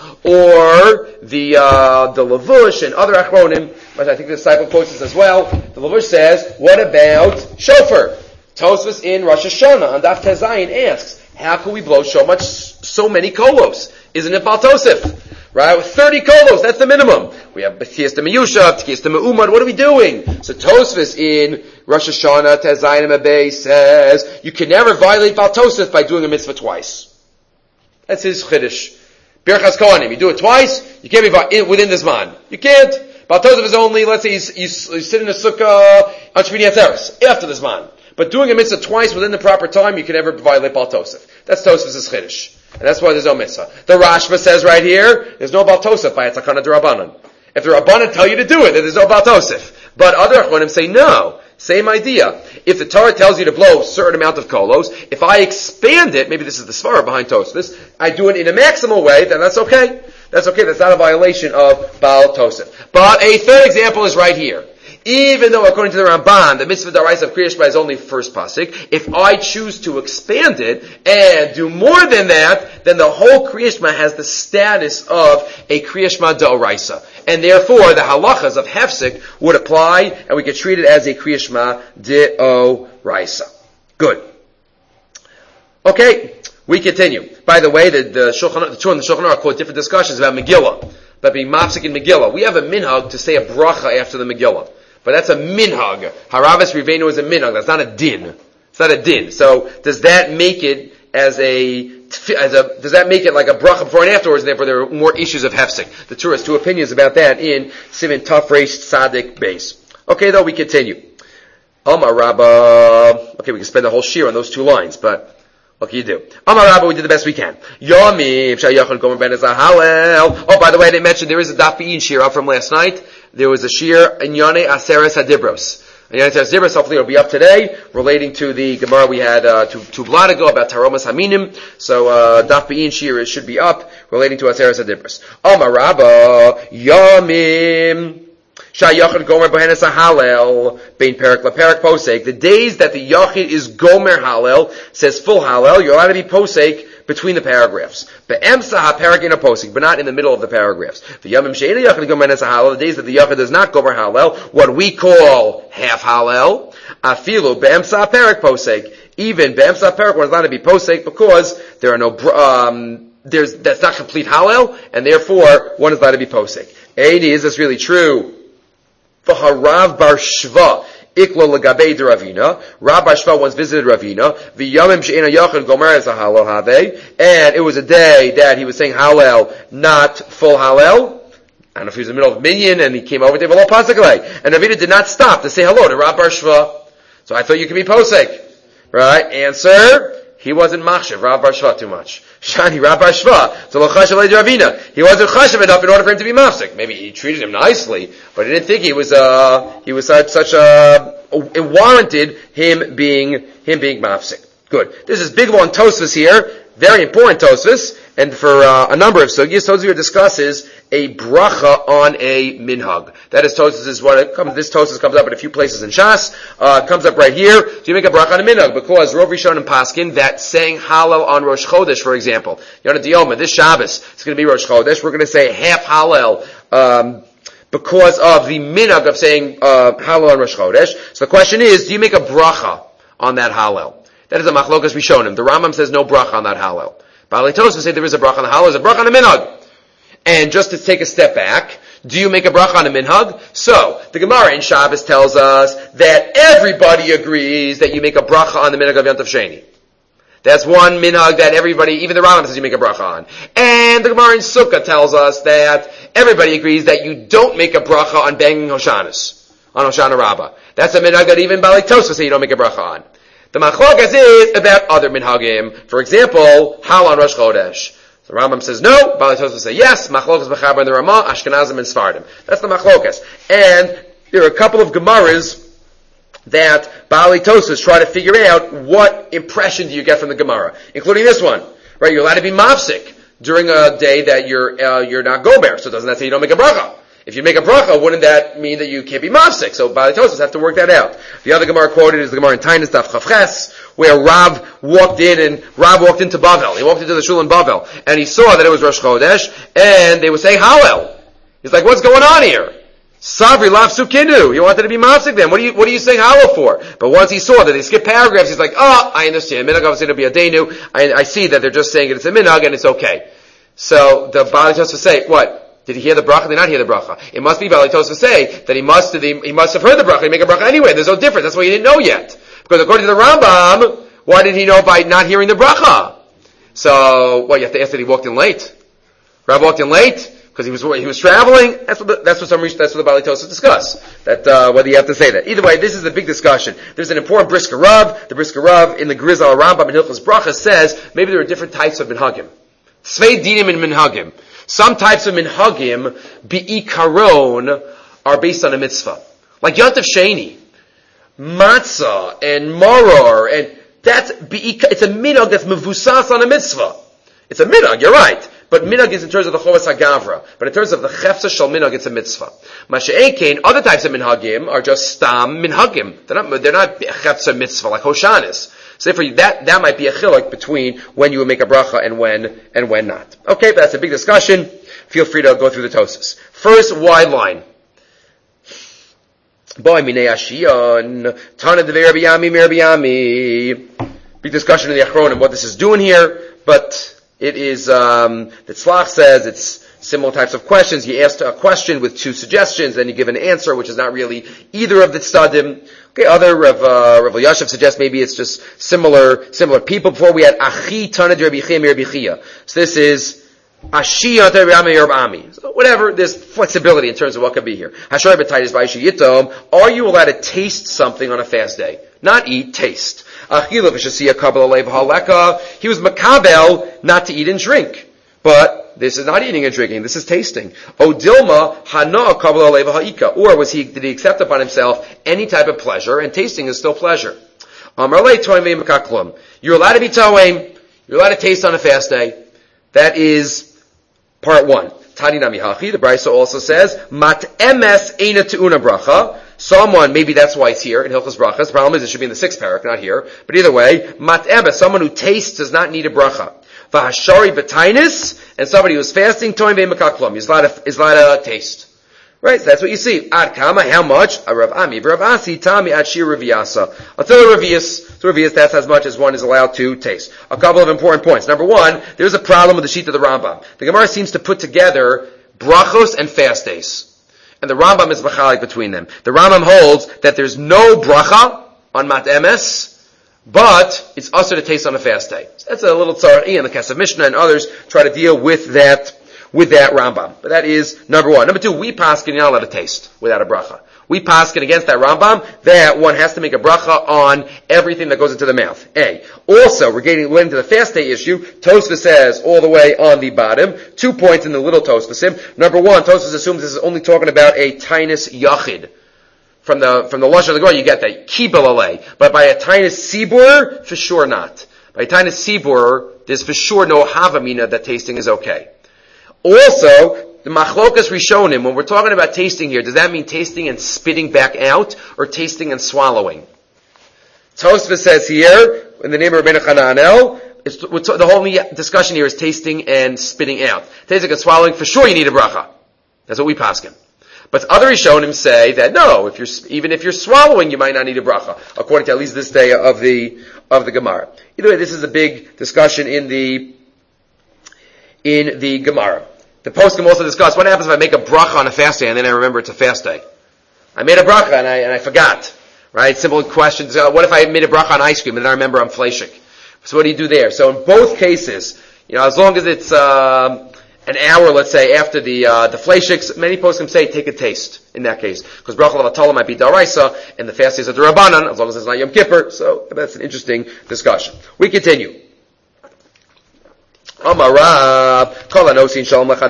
Or the uh, the Lavush and other achronim, but I think the disciple quotes this as well. The Lavush says, what about shofar? Tosfos in Rosh Hashanah on Daf Tezayin asks, how can we blow so much, so many kolos? Isn't it Bal Tosef? Right? With thirty kolos, that's the minimum. We have B'tiyas de Meyushav, B'tiyas de Me'umad, what are we doing? So Tosfos in Rosh Hashanah, Tezayin Mabay says, you can never violate Bal Tosef by doing a mitzvah twice. That's his chiddush. Birchas Kohanim, you do it twice, you can't be within this man. You can't. Bal Tosef is only, let's say, you, you, you sit in a sukkah on Shmini Atzeres, after this man. But doing a mitzvah twice within the proper time, you can never violate Bal Tosef. That's Tosef's chiddush. And that's why there's no mitzvah. The Rashba says right here, there's no Bal Tosef by a Takana D'Rabbanan. If the Rabbanan tell you to do it, then there's no Bal Tosef. But other Achronim say no. Same idea. If the Torah tells you to blow a certain amount of kolos, if I expand it, maybe this is the svara behind Tosfos, I do it in a maximal way, then that's okay. That's okay. That's not a violation of Baal Tosef. But a third example is right here. Even though according to the Ramban, the mitzvah d'oraisa of Kriya Shema is only first pasuk, if I choose to expand it and do more than that, then the whole Kriya Shema has the status of a Kriya Shema d'oraisa. And therefore, the halachas of hefsek would apply, and we could treat it as a Kriya Shema d'oraisa. Good. Okay, we continue. By the way, the, the, Shulchan, the two in the Shulchan Aruch quote different discussions about Megillah, about being mafsik in Megillah. We have a minhag to say a bracha after the Megillah. But that's a minhag. Haravis Rivenu is a minhag. That's not a din. It's not a din. So does that make it as a, as a, does that make it like a bracha before and afterwards, and therefore there are more issues of hefsek? The Torah has two opinions about that in Siman Taf Reish Tzadik Beis. Okay, though, we continue. Amar Rabba. Okay, we can spend the whole shir on those two lines, but what can you do? Amar Rabba, we did the best we can. Yomim shayachol gomer ben halel. Oh, by the way, I didn't mention there is a Daf Be'in shir up from last night. There was a shir in Yonei Aseres Hadibros. Yonei Aseres Hadibros, hopefully it'll be up today, relating to the Gemara we had uh, two, two blot ago about Taromas Haminim. So uh, Daf Be'in shir should be up, relating to Aseres Hadibros. Amar Rabba, Yomim Shayachid Gomer Bohenes Halel Bein Perak LaPerak Posek. The days that the Yachid is Gomer Halel, says full Halel, you're allowed to be Posek between the paragraphs. Be'emsa HaPerak in a Posek, but not in the middle of the paragraphs. The Yamim Sheina Yachid Gomer Bohenes Halel, the days that the Yachid does not Gomer Halel, what we call half Halel, Afilu Be'emsa HaPerak Posek. Even Be'emsa HaPerak one is allowed to be Posek because there are no, um, there's, that's not complete Halel, and therefore one is allowed to be Posek. Eini, is this really true? Harav Bar Shva Iklo Legabei de Ravina. Rav Bar Shva once visited Ravina. V'yamim she'ena yachid gomer as a halal have, and it was a day that he was saying halal, not full halal. I don't know if he was in the middle of minyan and he came over there below pasuk. And Ravina did not stop to say hello to Rav Bar Shva. So I thought you could be posek, right? Answer: he wasn't machshav Rav Bar Shva too much. Shani Rav Bar Shva, so l'chashav le'Ravina. He wasn't chashav enough in order for him to be mafsik. Maybe he treated him nicely, but he didn't think he was uh he was such such a it warranted him being him being mafsik. Good. This is big one Tosfos here, very important Tosfos, and for uh, a number of sugyas, Tosfos discusses a bracha on a minhag. That is Tosfos is what it comes. This Tosfos comes up in a few places in Shas. Uh, comes up right here. Do you make a bracha on a minhag? Because Rov Rishon and Paskin that saying Hallel on Rosh Chodesh, for example, Yonah Dioma, this Shabbos, it's going to be Rosh Chodesh. We're going to say half Hallel. Um, because of the minhag of saying uh, Hallel on Rosh Chodesh. So the question is, do you make a bracha on that Hallel? That is a machlokas Rishonim. The Rambam says no bracha on that Hallel. Baalei Tosfos say there is a bracha on the Hallel. There's a bracha on the minhag. And just to take a step back, do you make a bracha on a minhag? So, the Gemara in Shabbos tells us that everybody agrees that you make a bracha on the minhag of Yontav Sheni. That's one minhag that everybody, even the Rambam says you make a bracha on. And the Gemara in Sukkah tells us that everybody agrees that you don't make a bracha on banging Hoshanas, on Hoshana Rabbah. That's a minhag that even Baalei Tosfos say you don't make a bracha on. The machlokas is about other minhagim. For example, Hal on Rosh Chodesh. The Rambam says no, Baalei Tosfos say yes, machlokas b'chaber and the Ramah, Ashkenazim and Sfardim. That's the machlokas. And there are a couple of Gemaras that Baalei Tosfos try to figure out what impression do you get from the Gemara, including this one. Right, you're allowed to be mafsik during a day that you're uh, you're not gober. So doesn't that say you don't make a bracha? If you make a bracha, wouldn't that mean that you can't be mafsik? So Baalei Tosfos have to work that out. The other Gemara quoted is the Gemara in Tainis Daf Chavches, where Rav walked in and Rav walked into Bavel. He walked into the shul in Bavel, and he saw that it was Rosh Chodesh, and they were saying Hallel. He's like, what's going on here? Savri lav sukinu. He wanted to be mafsik then. What are you, what are you saying Hallel for? But once he saw that they skipped paragraphs, he's like, oh, I understand. Minhag obviously to be a denu. I, I see that they're just saying it's a minhag and it's okay. So the Baalei Tosfos say, what? Did he hear the bracha? Did he not hear the bracha? It must be Baalei Tosfos say that he must have, he must have heard the bracha. He make a bracha anyway. There's no difference. That's why he didn't know yet. Because according to the Rambam, why did he know by not hearing the bracha? So, well, you have to ask that he walked in late. Rav walked in late because he was he was traveling. That's what the, that's what some that's what the Baalei Tosfos discuss. That uh, whether you have to say that. Either way, this is a big discussion. There's an important Brisker Rav. The Brisker Rav in the Grizal Rambam in Hilchos Bracha says maybe there are different types of minhagim. Tzvei dinim and minhagim. Some types of minhagim, bi'ikaron, are based on a mitzvah. Like Yontav Sheni, matzah, and maror, and that's, it's a minhag that's mevusas on a mitzvah. It's a minhag, you're right. But minhag is in terms of the chovas hagavra. But in terms of the chefsa shel minhag, it's a mitzvah. Masha'ekein, other types of minhagim are just stam minhagim. They're not, they're not chefsa mitzvah, like Hoshanis. So for you, that, that might be a chiluk between when you would make a bracha and when, and when not. Okay, but that's a big discussion. Feel free to go through the Tosfos. First, wide line. Boy, minei ashiyon, tana de Rabbi Yami, Rabbi Yami. Big discussion in the Achronim, what this is doing here, but it is, um, the Tzlach says it's similar types of questions. You ask a question with two suggestions, then you give an answer, which is not really either of the tzadim. Okay, other Rav, uh, Rav Yashav suggests maybe it's just similar, similar people. Before we had Achi Tanad Rabbi Chia Rabbi Chia. So this is Ashiyah Rabbi Ami Rabbi Ami. So whatever, there's flexibility in terms of what could be here. Hashoy B'Taitis V'Aisha Yitom. Are you allowed to taste something on a fast day? Not eat, taste. Achila V'Shasiya Kabbalah Lev Haleka. He was makabel not to eat and drink. But this is not eating and drinking. This is tasting. O Dilma Hana Kabbalah Lev Ha'ika. Or was he, did he accept upon himself any type of pleasure? And tasting is still pleasure. Amar Le Toim Ve'Makaklum. You're allowed to be toim. You're allowed to taste on a fast day. That is part one. Tani Nami Hachi. The Brisa also says Mat Emes Eina Te'una Bracha. Someone, maybe that's why it's here in Hilchos Brachas. The problem is it should be in the sixth parak, not here. But either way, Mat Emes, someone who tastes does not need a bracha. V'hashari b'tainis, and somebody who's fasting, toim ve'makaklum. He's allowed to, he's allowed to taste. Right, so that's what you see. Ad kama, how much? A Rav Ami, Rav Asi, Tami, Ad Shir Raviyasa. Until a Ravias, so Ravias, that's as much as one is allowed to taste. A couple of important points. Number one, there's a problem with the sheet of the Rambam. The Gemara seems to put together brachos and fast days. And the Rambam is machalik between them. The Rambam holds that there's no bracha on Mat Emes, but it's also to taste on a fast day. So that's a little tzar'i, and the Kesef Mishnah and others try to deal with that, with that Rambam. But that is number one. Number two, we paskin, you're not allowed to taste without a bracha. We paskin against that Rambam that one has to make a bracha on everything that goes into the mouth. A. Also, we're getting into the fast day issue. Tosfos says all the way on the bottom, two points in the little Tosfosim. Number one, Tosfos assumes this is only talking about a tinus yachid. From the, from the Lashon of the Gemara, you get that. Kibel alei. But by a tinus sibur, for sure not. By a tinus sibur, there's for sure no havamina that tasting is okay. Also, the machlokas rishonim, when we're talking about tasting here, does that mean tasting and spitting back out, or tasting and swallowing? Tosfos says here, in the name of Rabbeinu Hananel, it's, the whole discussion here is tasting and spitting out. Tasting and swallowing, for sure you need a bracha. That's what we paskin. But other rishonim say that no, if you're even if you're swallowing, you might not need a bracha, according to at least this day of the of the Gemara. Either way, this is a big discussion in the in the Gemara. The poskim also discuss what happens if I make a bracha on a fast day and then I remember it's a fast day. I made a bracha and I and I forgot. Right? Simple questions. Uh, what if I made a bracha on ice cream and then I remember I'm fleshik? So what do you do there? So in both cases, you know, as long as it's uh, an hour, let's say, after the uh, the fleishiks, many poskim say take a taste in that case, because bracha levatala might be daraisa, and the fast days are derabanan, as long as it's not Yom Kippur. So that's an interesting discussion. We continue. Anyone who gives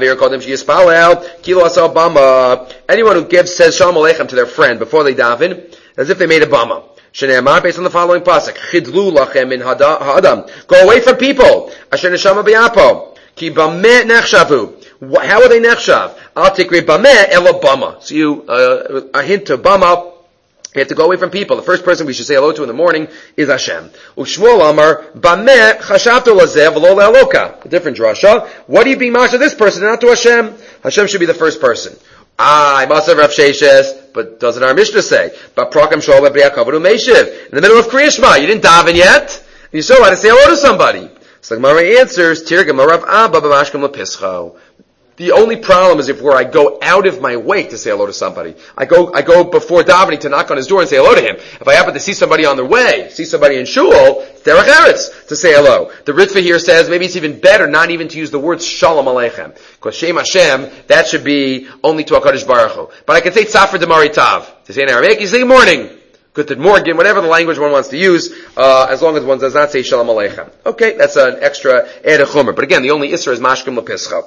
says shalom aleichem to their friend before they daven, as if they made a bama. Shneimar, based on the following pasuk, chidlu lachem min ha'adam. Go away from people. Asher neshama bi'apo. Ki bameh nechshavu. How are they nechshav? Al tikri bameh elo bama. So you, uh, a hint to bama. You have to go away from people. The first person we should say hello to in the morning is Hashem. Ushmuel Amar, Bameh chashavtu lazeh v'lo le'aloka. A different drasha. What do you be masha this person and not to Hashem? Hashem should be the first person. Ah, I must have Rav Sheshes, but doesn't our Mishnah say? But Prakam Shol Be'Briakavadu Meishiv. In the middle of Kriya Shema, you didn't daven yet, and you still had to say hello to somebody. So the Gemara answers, Tirgam Rav Abba B'Mashkem Lepischo. The only problem is if where I go out of my way to say hello to somebody. I go, I go before davening to knock on his door and say hello to him. If I happen to see somebody on their way, see somebody in shul, it's derech eretz to say hello. The Ritva here says maybe it's even better not even to use the word shalom aleichem. Because Shem Hashem, that should be only to HaKadosh Baruch Hu. But I can say tzafar demari tav. To say in Aramaic, you say good morning. Good morning, whatever the language one wants to use, uh, as long as one does not say shalom aleichem. Okay, that's an extra ed chumer. But again, the only isra is mashkem lepischa.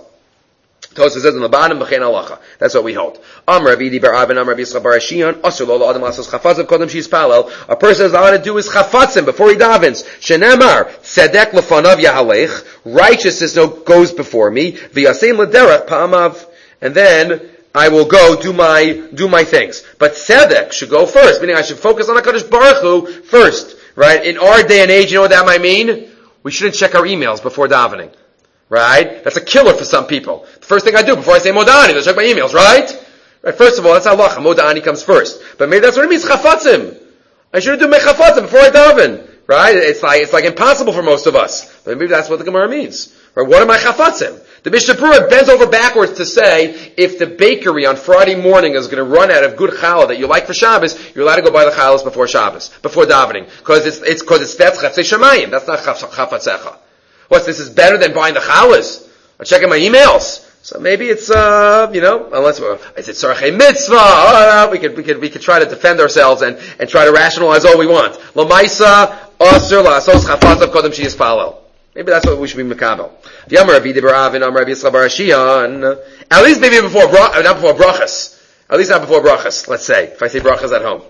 Tosfos says on the bottom, b'chein halacha. That's what we hold. Am Rav Yidi bar Avin, Am Rav Yisrael bar Ashiyan, asur lo la'adam lasos chafatzim kodem shispalel. A person is allowed to do his chafatzim before he davens. Shenemar, tzedek lefanav yahalech. Righteousness goes before me. V'yasein l'derech pa'amav. And then I will go do my do my things. But tzedek should go first, meaning I should focus on HaKadosh Baruch Hu first. Right? In our day and age, you know what that might mean? We shouldn't check our emails before davening. Right? That's a killer for some people. The first thing I do before I say Modani, I check my emails, right? Right? First of all, that's halacha. Modani comes first. But maybe that's what it means, chafatzim. I should do my chafatzim before I daven. Right? It's like, it's like impossible for most of us. But maybe that's what the Gemara means. Right? What are my chafatzim? The Mishnah Berurah bends over backwards to say, if the bakery on Friday morning is going to run out of good challah that you like for Shabbos, you're allowed to go buy the challahs before Shabbos, before davening. Cause it's, it's, cause it's, that's chatzei shamayim. That's not chafatzecha. What's this is better than buying the challahs? I'm checking my emails. So maybe it's, uh, you know, unless we're, is it tzarchei mitzvah? Oh, we could, we could, we could try to defend ourselves and, and try to rationalize all we want. L'maisa, asur, la'asos, chafatzav, kodem sheyis palel. Maybe that's what we should be mekabel. V'yamar Rav Yidi bar Avin, Amar Rav Yisrael bar Ashiyan. At least maybe before, not before brachas. At least not before brachas, let's say. If I say brachas at home.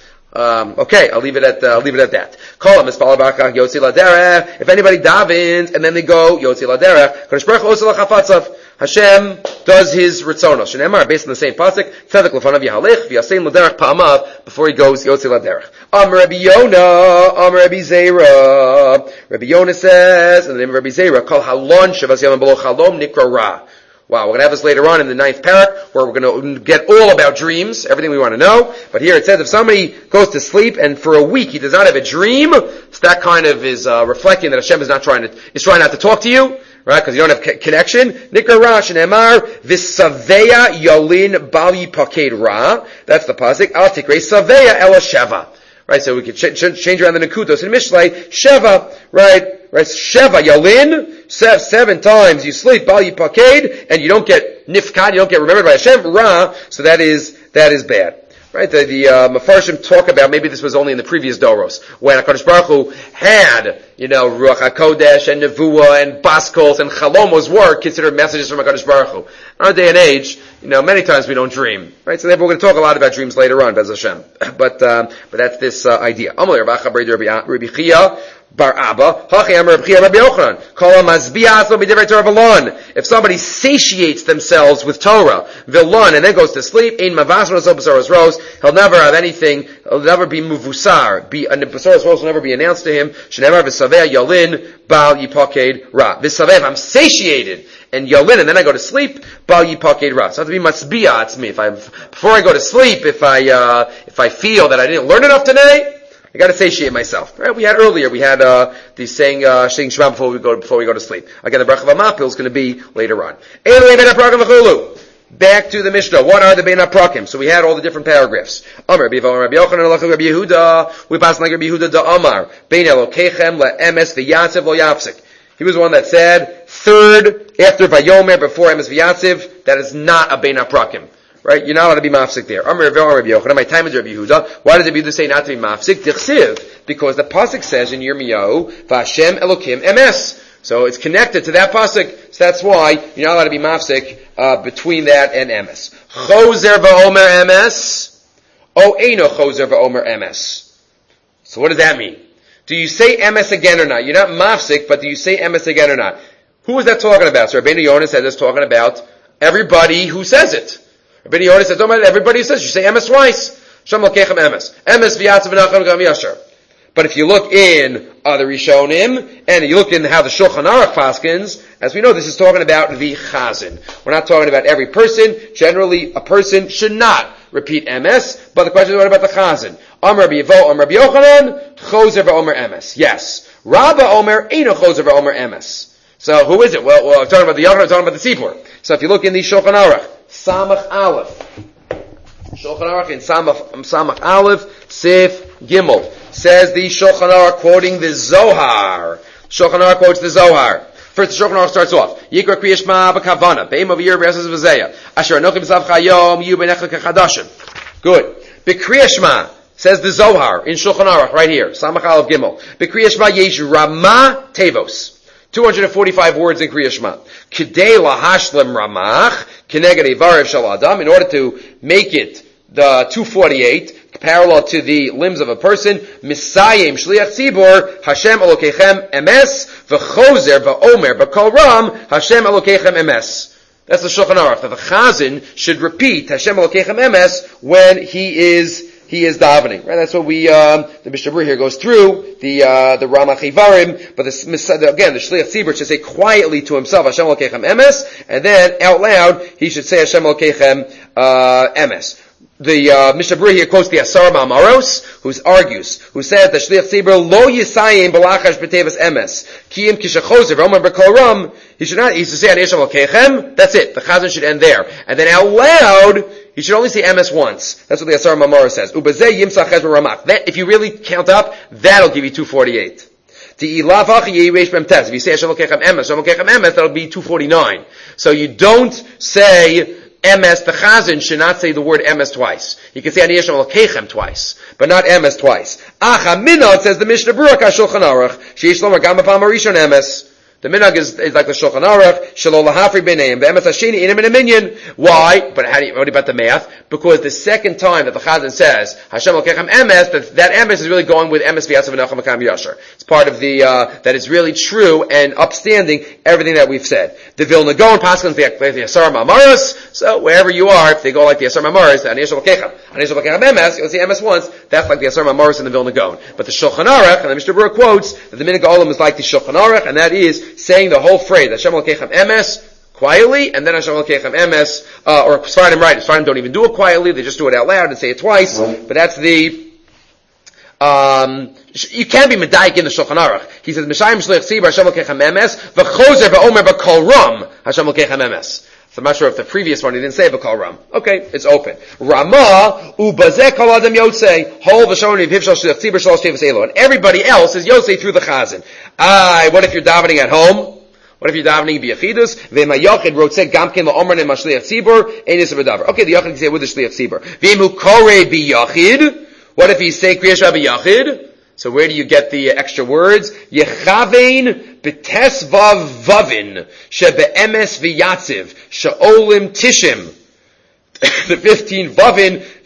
Um, okay, I'll leave it at uh, I'll leave it at that. Call him Mispal Bakach Yotzi Laderech. If anybody davens and then they go Yotzi Laderech, Kadosh Baruch Hu Osel Chafatzav. Hashem does his ritzonos. Shenemar, based on the same pasuk, Tzedek Lefanav Yahalech V'Yasein Laderech Pa'amav, before he goes Yotzi Laderech. Am Rabbi Yonah, Am Rabbi Zera. Rabbi Yonah says in the name of Rabbi Zera, Kol Halon Shavas Yom Below Chalom Nikra Ra. Wow, we're going to have this later on in the ninth parak, where we're going to get all about dreams, everything we want to know. But here it says if somebody goes to sleep and for a week he does not have a dream, so that kind of is uh, reflecting that Hashem is not trying to is trying not to talk to you, right? Because you don't have c- connection. Nikar Ra Shenemar V'Saveya Yolin Bali Paked Ra. That's the pasuk. Al Tikrei Saveya Ela Sheva. Right, so we could ch- ch- change around the Nekudos in Mishlei. Sheva, right? Right, Sheva Yalin, seven, seven times you sleep, Bal Yipaked, and you don't get Nifkad, you don't get remembered by Hashem, Ra, so that is, that is bad. Right, the, the uh, Mefarshim talk about, maybe this was only in the previous Doros, when HaKadosh Baruch Hu had, you know, Ruach HaKodesh and Nevuah and Baskos and Chalomos were considered messages from HaKadosh Baruch Hu. In our day and age, you know, many times we don't dream. Right, so therefore we're going to talk a lot about dreams later on, Bez Hashem. But, um, but that's this uh, idea. Amalei Rav Acha B'rei Rabbi Chia, Bar Abba, Hachi Amar Rabbi Rabbi Yochanan, Kol HaMazbi'ah Atzmo B'divrei Torah V'lon. If somebody satiates themselves with Torah, V'lon, and then goes to sleep, Ein Mavasar Oso B'saros Ros, he'll never have anything, he'll never be Muvusar, be, and the B'saros Ros will never be announced to him, Shnevar V'saveh Yalin, Baal Yipaked Ra. V'saveh, I'm satiated, and Yalin, and then I go to sleep, Baal Yipaked Ra. So I have to be Matzbi'ah Atzmi. If I, before I go to sleep, if I, uh, if I feel that I didn't learn enough today, I got to satiate myself. Right? We had earlier. We had uh, the saying uh, saying Shema before we go before we go to sleep. Again, the bracha of Amapil is going to be later on. Back to the Mishnah. What are the Bein HaPrakim? So we had all the different paragraphs. Amar Rabbi Yochanan Rabbi Yehuda. We pass like Rabbi Yehuda da Amar Bein Elokechem leEmes v'Yatziv lo Yapsik. He was the one that said third after Vayomer before Emes v'Yatziv. That is not a Bein HaPrakim. Right? You're not allowed to be mafsik there. Amar Rabbi Yochanan, my time is Rabbi Yehuda. Why does Rabbi Yehuda say not to be mafsik? Tichsiv. Because the pasuk says in Yirmiyahu, V'Hashem Elokim Emes. So it's connected to that pasuk. So that's why you're not allowed to be mafsik, uh, between that and Emes. Chozer v'omer Emes. O Eino chozer v'omer Emes. So what does that mean? Do you say Emes again or not? You're not mafsik, but do you say Emes again or not? Who is that talking about? So Rabbeinu Yonah says it's talking about everybody who says it. Rabbi Yehuda says, don't matter, everybody says, you say emes twice. Shem Lokechem emes. Emes v'yatzav v'nachon gam yashar. But if you look in other Rishonim, and you look in how the Shulchan Aruch paskins, as we know, this is talking about the Chazan. We're not talking about every person. Generally, a person should not repeat emes, but the question is, what about the Chazan? Amar Rabbi Yevo, Amar Rabbi Yochanan, chozer v'omer emes. Yes. Rabba Omer, eino chozer v'omer emes. So who is it? Well, well, I'm talking about the Yochanan, I'm talking about the Tzipor. So if you look in the Shulchan Aruch, Samach Aleph. Shulchan Aruch in Samach, Samach Aleph, Sif Gimel. Says the Shulchan Aruch quoting the Zohar. Shulchan Aruch quotes the Zohar. First, the Shulchan Aruch starts off. Yikra Kriya Shema b'kavana. Be'im of year b'yasas v'zeya. Asher anochim b'sav chayom yu b'necha kachadashim. Good. B'kriya Shema. Says the Zohar in Shulchan Aruch right here. Samach Aleph Gimel. B'kriya Shema yesh Rama Tevos. two hundred forty-five words in Kriya Shema. Kidei lahashlim ramach, keneged ivarev shel adam, in order to make it the two forty-eight, parallel to the limbs of a person, misayim shliach tzibor, Hashem Elokechem emes, v'chozer v'omer b'kol ram, Hashem Elokechem emes. That's the Shulchan Aruch, that the Chazan should repeat Hashem Elokechem emes when he is He is davening, right? That's what we, um, the Mishnah Berurah here goes through, the, uh, the Ramach Ivarim, but the, again, the Shliach Tzibur should say quietly to himself, Hashem Elokechem emes, and then out loud, he should say Hashem Elokechem, uh, emes. The, uh, Mishnah Berurah here quotes the Asar Ma'amaros, who argues, who says that Shliach Tzibur lo yisayim b'lachash b'tevas emes, kiyim kishachozer v'omer b'kol ram, he should not, he should say Hashem Elokechem, that's it, the Chazan should end there. And then out loud, he should only say emes once. That's what the Asar Mamara says. Ubazeh yimsach chesed ramach. That, if you really count up, that'll give you two forty-eight. If you say Hashem Elokechem emes, Hashem Elokechem emes, that'll be two forty-nine. So you don't say emes. The Chazan should not say the word emes twice. You can say Ani Hashem Elokechem twice, but not emes twice. Acha minod, says the Mishnah Berurah Shulchan Aruch, sheish lomer gam b'pam harishon emes. The minhag is, is like the Shulchan Aruch, shelo lahafri b'neim, ve'emes hasheni inim in a minyan. Why? But how do you, what about the math? Because the second time that the Chazan says, Hashem Elokechem emes, that, that emes is really going with emes v'yatzav v'nacham v'kam yashar. It's part of the, uh, that is really true and upstanding everything that we've said. The Vilna Gaon paskins the Asar Ma'amaros, so wherever you are, if they go like the Asar Ma'amaros, Ani Hashem Elokechem, Ani Hashem Elokechem emes, you'll see emes once, that's like the Asar Ma'amaros and the Vilna Gaon. But the Shulchan Aruch, and the Mishnah Berurah quotes, that the minhag olam is like the Shulchan Aruch, and that is saying the whole phrase, Hashem Elokechem emes, quietly, and then Hashem Elokechem emes, uh, or Sfarim right, Sfarim don't even do it quietly, they just do it out loud and say it twice, right. But that's the, um, you can be medayik in the Shulchan Aruch. He says, Mishayim Shliach Tzibur, Hashem Elokechem emes, v'chozer v'omer b'kol ram, Hashem Elokechem emes. So I'm not sure if the previous one he didn't say b'kol ram. Okay, it's open. Rama, ubazeh kol adam yotzei, hol v'shon v'hiv shal Shliach Tzibur, shal shtevas elo. And everybody else is yotzei through the Chazan. Ah, what if you're davening at home? What if you're davening b'yachidus? V'em ha'yachid rotzeh gamkin la'omran em ha'shliach tzibur, ein yisra b'davar. Okay, the yachid can say with the shliach tzibur. V'em hu korei b'yachid. What if he's saying Kriya Shema b'yachid? So where do you get the extra words? Yechavein b'tes vav vavin, shebe'emes v'yatziv, she'olim tishim. The fifteen vavin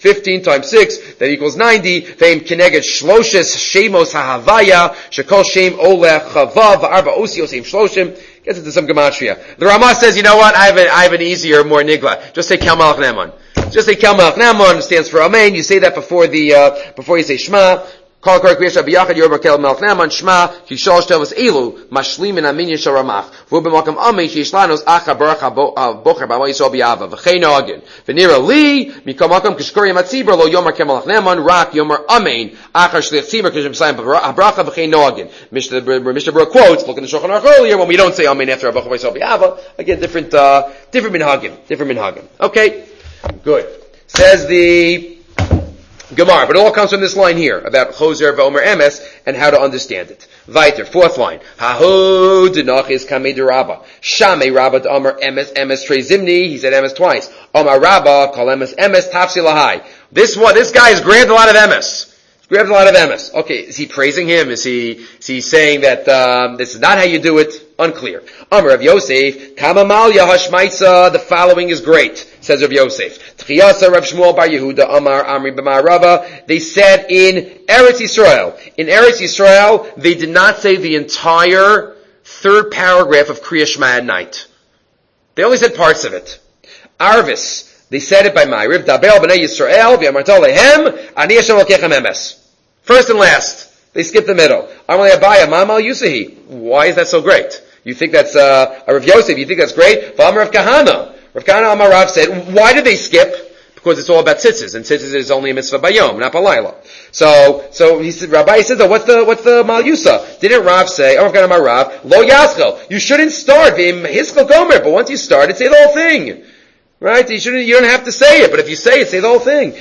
fifteen times six, that equals ninety. Ve'im keneged shloshes shemos hahavaya, shekol shem olech chavav, v'arba osios im shloshim. Gets into some gematria. The Ramah says, you know what, I have, a, I have an easier, more nigla. Just say Kel Malach Ne'eman. Just say Kel Malach Ne'eman stands for Amen. You say that before the, uh, before you say Shema. Call Kar Kriyasha B'Yachad Yorba Kel Malach Ne'eman Shema Ki Shalosh Tevos Elu Mashlim in Aminya Shel Ramach V'u B'Makam Amen Sheishlanos Acha Baruch HaBocher B'Amo Yisrael B'Yava V'chei Noagin V'nira Li Mikam Makam Kishkori Matzibra Lo Yomar Kel Malach Ne'eman Rak Yomar Amen Acha Shliach Tzibra Kishim B'Sayim B'Bracha V'chei Noagin. Mister Baruch quotes, look in the Shulchan Aruch earlier, when we don't say Amen after Baruch Yisrael B'Yava, again, different, uh, different minhagim, different minhagim. Okay? Good. Says the Gemara, but it all comes from this line here about Choser v'Omer Emes and how to understand it. Weiter, fourth line. Hahu denachis kamei derabba. Shamei rabba d'Omer Emes Emes trei zimni. He said Emes twice. Omer rabba kol Emes Emes tafsi lahai. This one, this guy has grabbed a lot of Emes. Grabbed a lot of Emes. Okay, is he praising him? Is he, is he saying that, um, this is not how you do it? Unclear. Omer Rav Yosef, Kama Malya Hashmaitza, the following is great, says Rav Yosef. Tchiyasa Rav Shmuel Bar Yehuda, Amar Amri B'mar Rava, they said in Eretz Yisrael, in Eretz Yisrael, they did not say the entire third paragraph of Kriya Shema at night. They only said parts of it. Arvis, they said it by Ma'ariv, Dabel B'nei Yisrael, V'yamarta Lehem, Ani Hashem Lokechem Emes. First and last. They skip the middle. Amalei Abaya, Mamal Yusahi. Why is that so great? You think that's, uh, a Rav Yosef, you think that's great? V'amar Rav Kahana. Rav Kahana Amar Rav said, why did they skip? Because it's all about tzitzis, and tzitzis is only a mitzvah bayom, not balayla. So, so he said, Rabbi says, oh, what's the, what's the Mal Yusa? Didn't Rav say, oh, Rav Kahana Amar Rav, Lo Yaschel. You shouldn't start, V'im Hischel Gomer, but once you start it, say the whole thing. Right? You shouldn't, you don't have to say it, but if you say it, say the whole thing.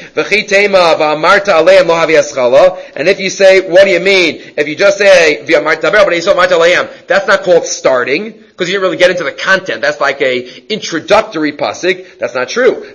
And if you say, what do you mean? If you just say, that's not called starting, because you didn't really get into the content. That's like a introductory pasuk. That's not true.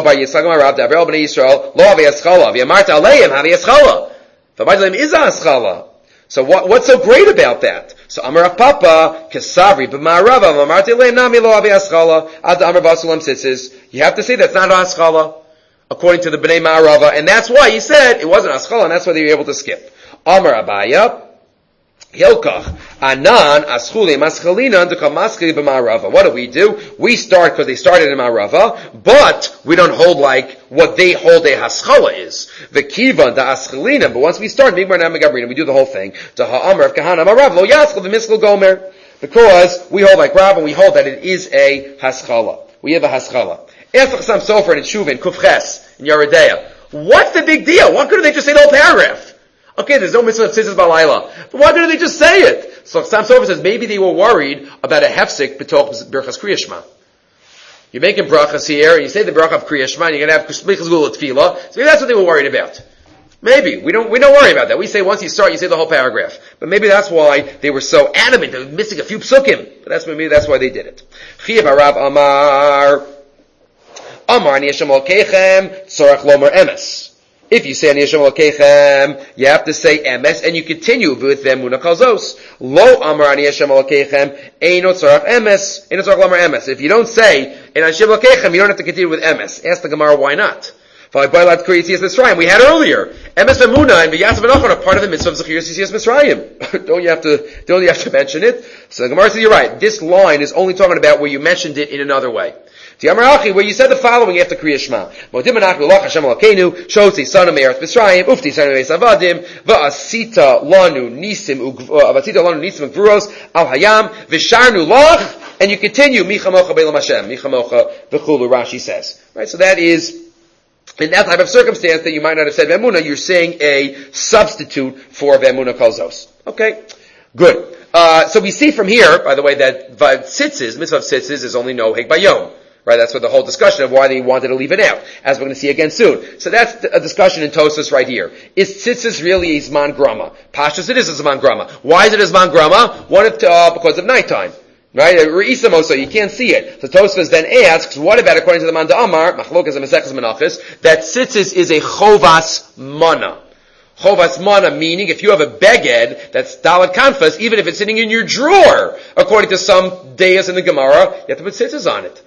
So what, what's so great about that? So Amar Rav Papa, Kesavri, B'ma'arava, V'amarti leim nami lo avi aschala, ad Amar Basulam Tzitzis. You have to say that's not aschala, according to the B'nai Ma'arava, and that's why he said it wasn't aschala, and that's why they were able to skip. Amar Abaya, Hilkach, Anan, Aschuli, Maschalina, Dukam Maschali B'ma'arava. What do we do? We start because they started in Ma'arava, but we don't hold like what they hold a haschala is. The kiva, the aschalina, but once we start, we do the whole thing. The ha'amar of kahana marav lo yaschal the miskal gomer. Because we hold like Rav and we hold that it is a haschala. We have a haschala. Ask some sofer in Shuvin, Kufches, in Yeridea. What's the big deal? Why couldn't they just say the whole paragraph? Okay, there's no mitzvah of tzitzis balayla. But why didn't they just say it? So Sam Sofer says maybe they were worried about a hefsek b'toch berachas Kriya Shema. You're making brachas here, and you say the bracha of Kriya Shema, and you're going to have splichas gula tefillah. So maybe that's what they were worried about. Maybe. We don't, we don't worry about that. We say once you start, you say the whole paragraph. But maybe that's why they were so adamant. They were missing a few psukim. But that's maybe that's why they did it. Chiyav Arav Amar. Amar Ani Hashem Elokechem Tzorach Lomer Emes. If you say Ani Hashem Elokechem, you have to say Emes, and you continue with them Muna Kalzos. Lo Amar Ani Hashem Elokechem Eino Tzorach Emes Eino Tzorach Lomer Emes. If you don't say Ani Hashem Elokechem, you don't have to continue with Emes. Ask the Gemara why not. We had earlier. Emes V'Muna and V'Yasav V'Nachon are part of the mitzvah of Zechirus Yitzias Mitzrayim. Don't you have to, don't you have to mention it? So the Gemara says you're right. This line is only talking about where you mentioned it in another way. Where you said the following after Kriya Shema. Modim Anachnu Lach Hashem Elokeinu, Shotzi Sanu Me'eretz Mitzrayim, Ufti Sanu Me'eretz Avadim, V'asita Lanu Nisim, V'asita Lanu Nisim Gvuros, Al Hayam, V'sharnu Lach, and you continue, Michamocha Beilam Hashem, Michamocha V'chulu, Rashi says. Right, so that is, in that type of circumstance that you might not have said V'emuna, you're saying a substitute for V'emuna Kalzos. Okay, good. Uh, so we see from here, by the way, that Tzitzis, mitzvah of Tzitzis, is only no Heg Bayom. Right, that's what the whole discussion of why they wanted to leave it out, as we're going to see again soon. So that's a discussion in Tosfos right here. Is tzitzis really a zman grama? Pashtus, it is a zman grama. Why is it a zman grama? One of, uh, because of nighttime. Right? So you can't see it. So Tosfos then asks, what about according to the Manda Amar, Machlokas and Maseches Menachos, that tzitzis is a chovas mana. Chovas mana, meaning if you have a beged that's dalat kanfas, even if it's sitting in your drawer, according to some deis in the Gemara, you have to put tzitzis on it.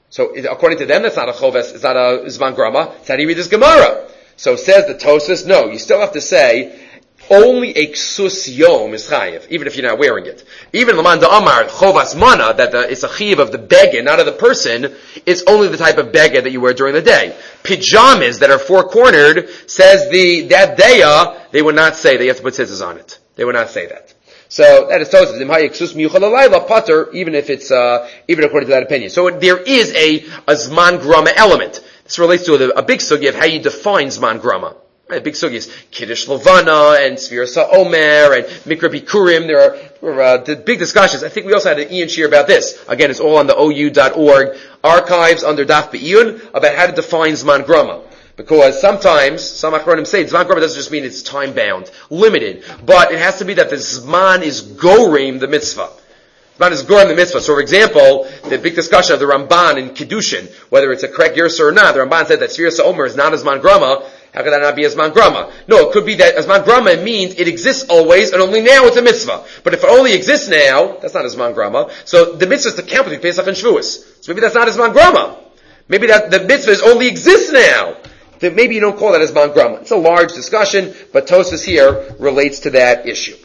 So it, according to them, that's not a choves, it's not a zman grama. It's how do you read this Gemara? So says the Tosfos, no, you still have to say, only a ksus yom is chayiv, even if you're not wearing it. Even Laman da Amar, chovas mana, that the, it's a chayiv of the beged, not of the person, it's only the type of beged that you wear during the day. Pajamas that are four-cornered, says the, that daya, they would not say that you have to put tzitzis on it. They would not say that. So that is Tosfos, imhay ksus miyuchal alayla pater, even if it's, uh, even according to that opinion. So there is a, a zman grama element. This relates to a, a big sugi of how you define zman grama. Right, big sugis, Kiddush Levana and Sfiras HaOmer and Mikra Bikurim. There are, there are uh, big discussions. I think we also had an Ian Shir about this. Again, it's all on the O U dot org archives under Daf Be'iyun about how to define Zman Grama. Because sometimes, some Achronim say, Zman Grama doesn't just mean it's time-bound, limited, but it has to be that the Zman is Gorim the mitzvah. Zman is Gorim the mitzvah. So for example, the big discussion of the Ramban in Kiddushin, whether it's a correct Gersa or not, the Ramban said that Sfiras HaOmer is not a Zman Grama. How could that not be a Zman Grama? No, it could be that a Zman Grama means it exists always, and only now it's a mitzvah. But if it only exists now, that's not a Zman Grama. So the mitzvah is to count between Pesach and Shavuos. So maybe that's not a Zman Grama. Maybe that the mitzvah is only exists now. Then maybe you don't call that a Zman Grama. It's a large discussion, but Tosfos here relates to that issue.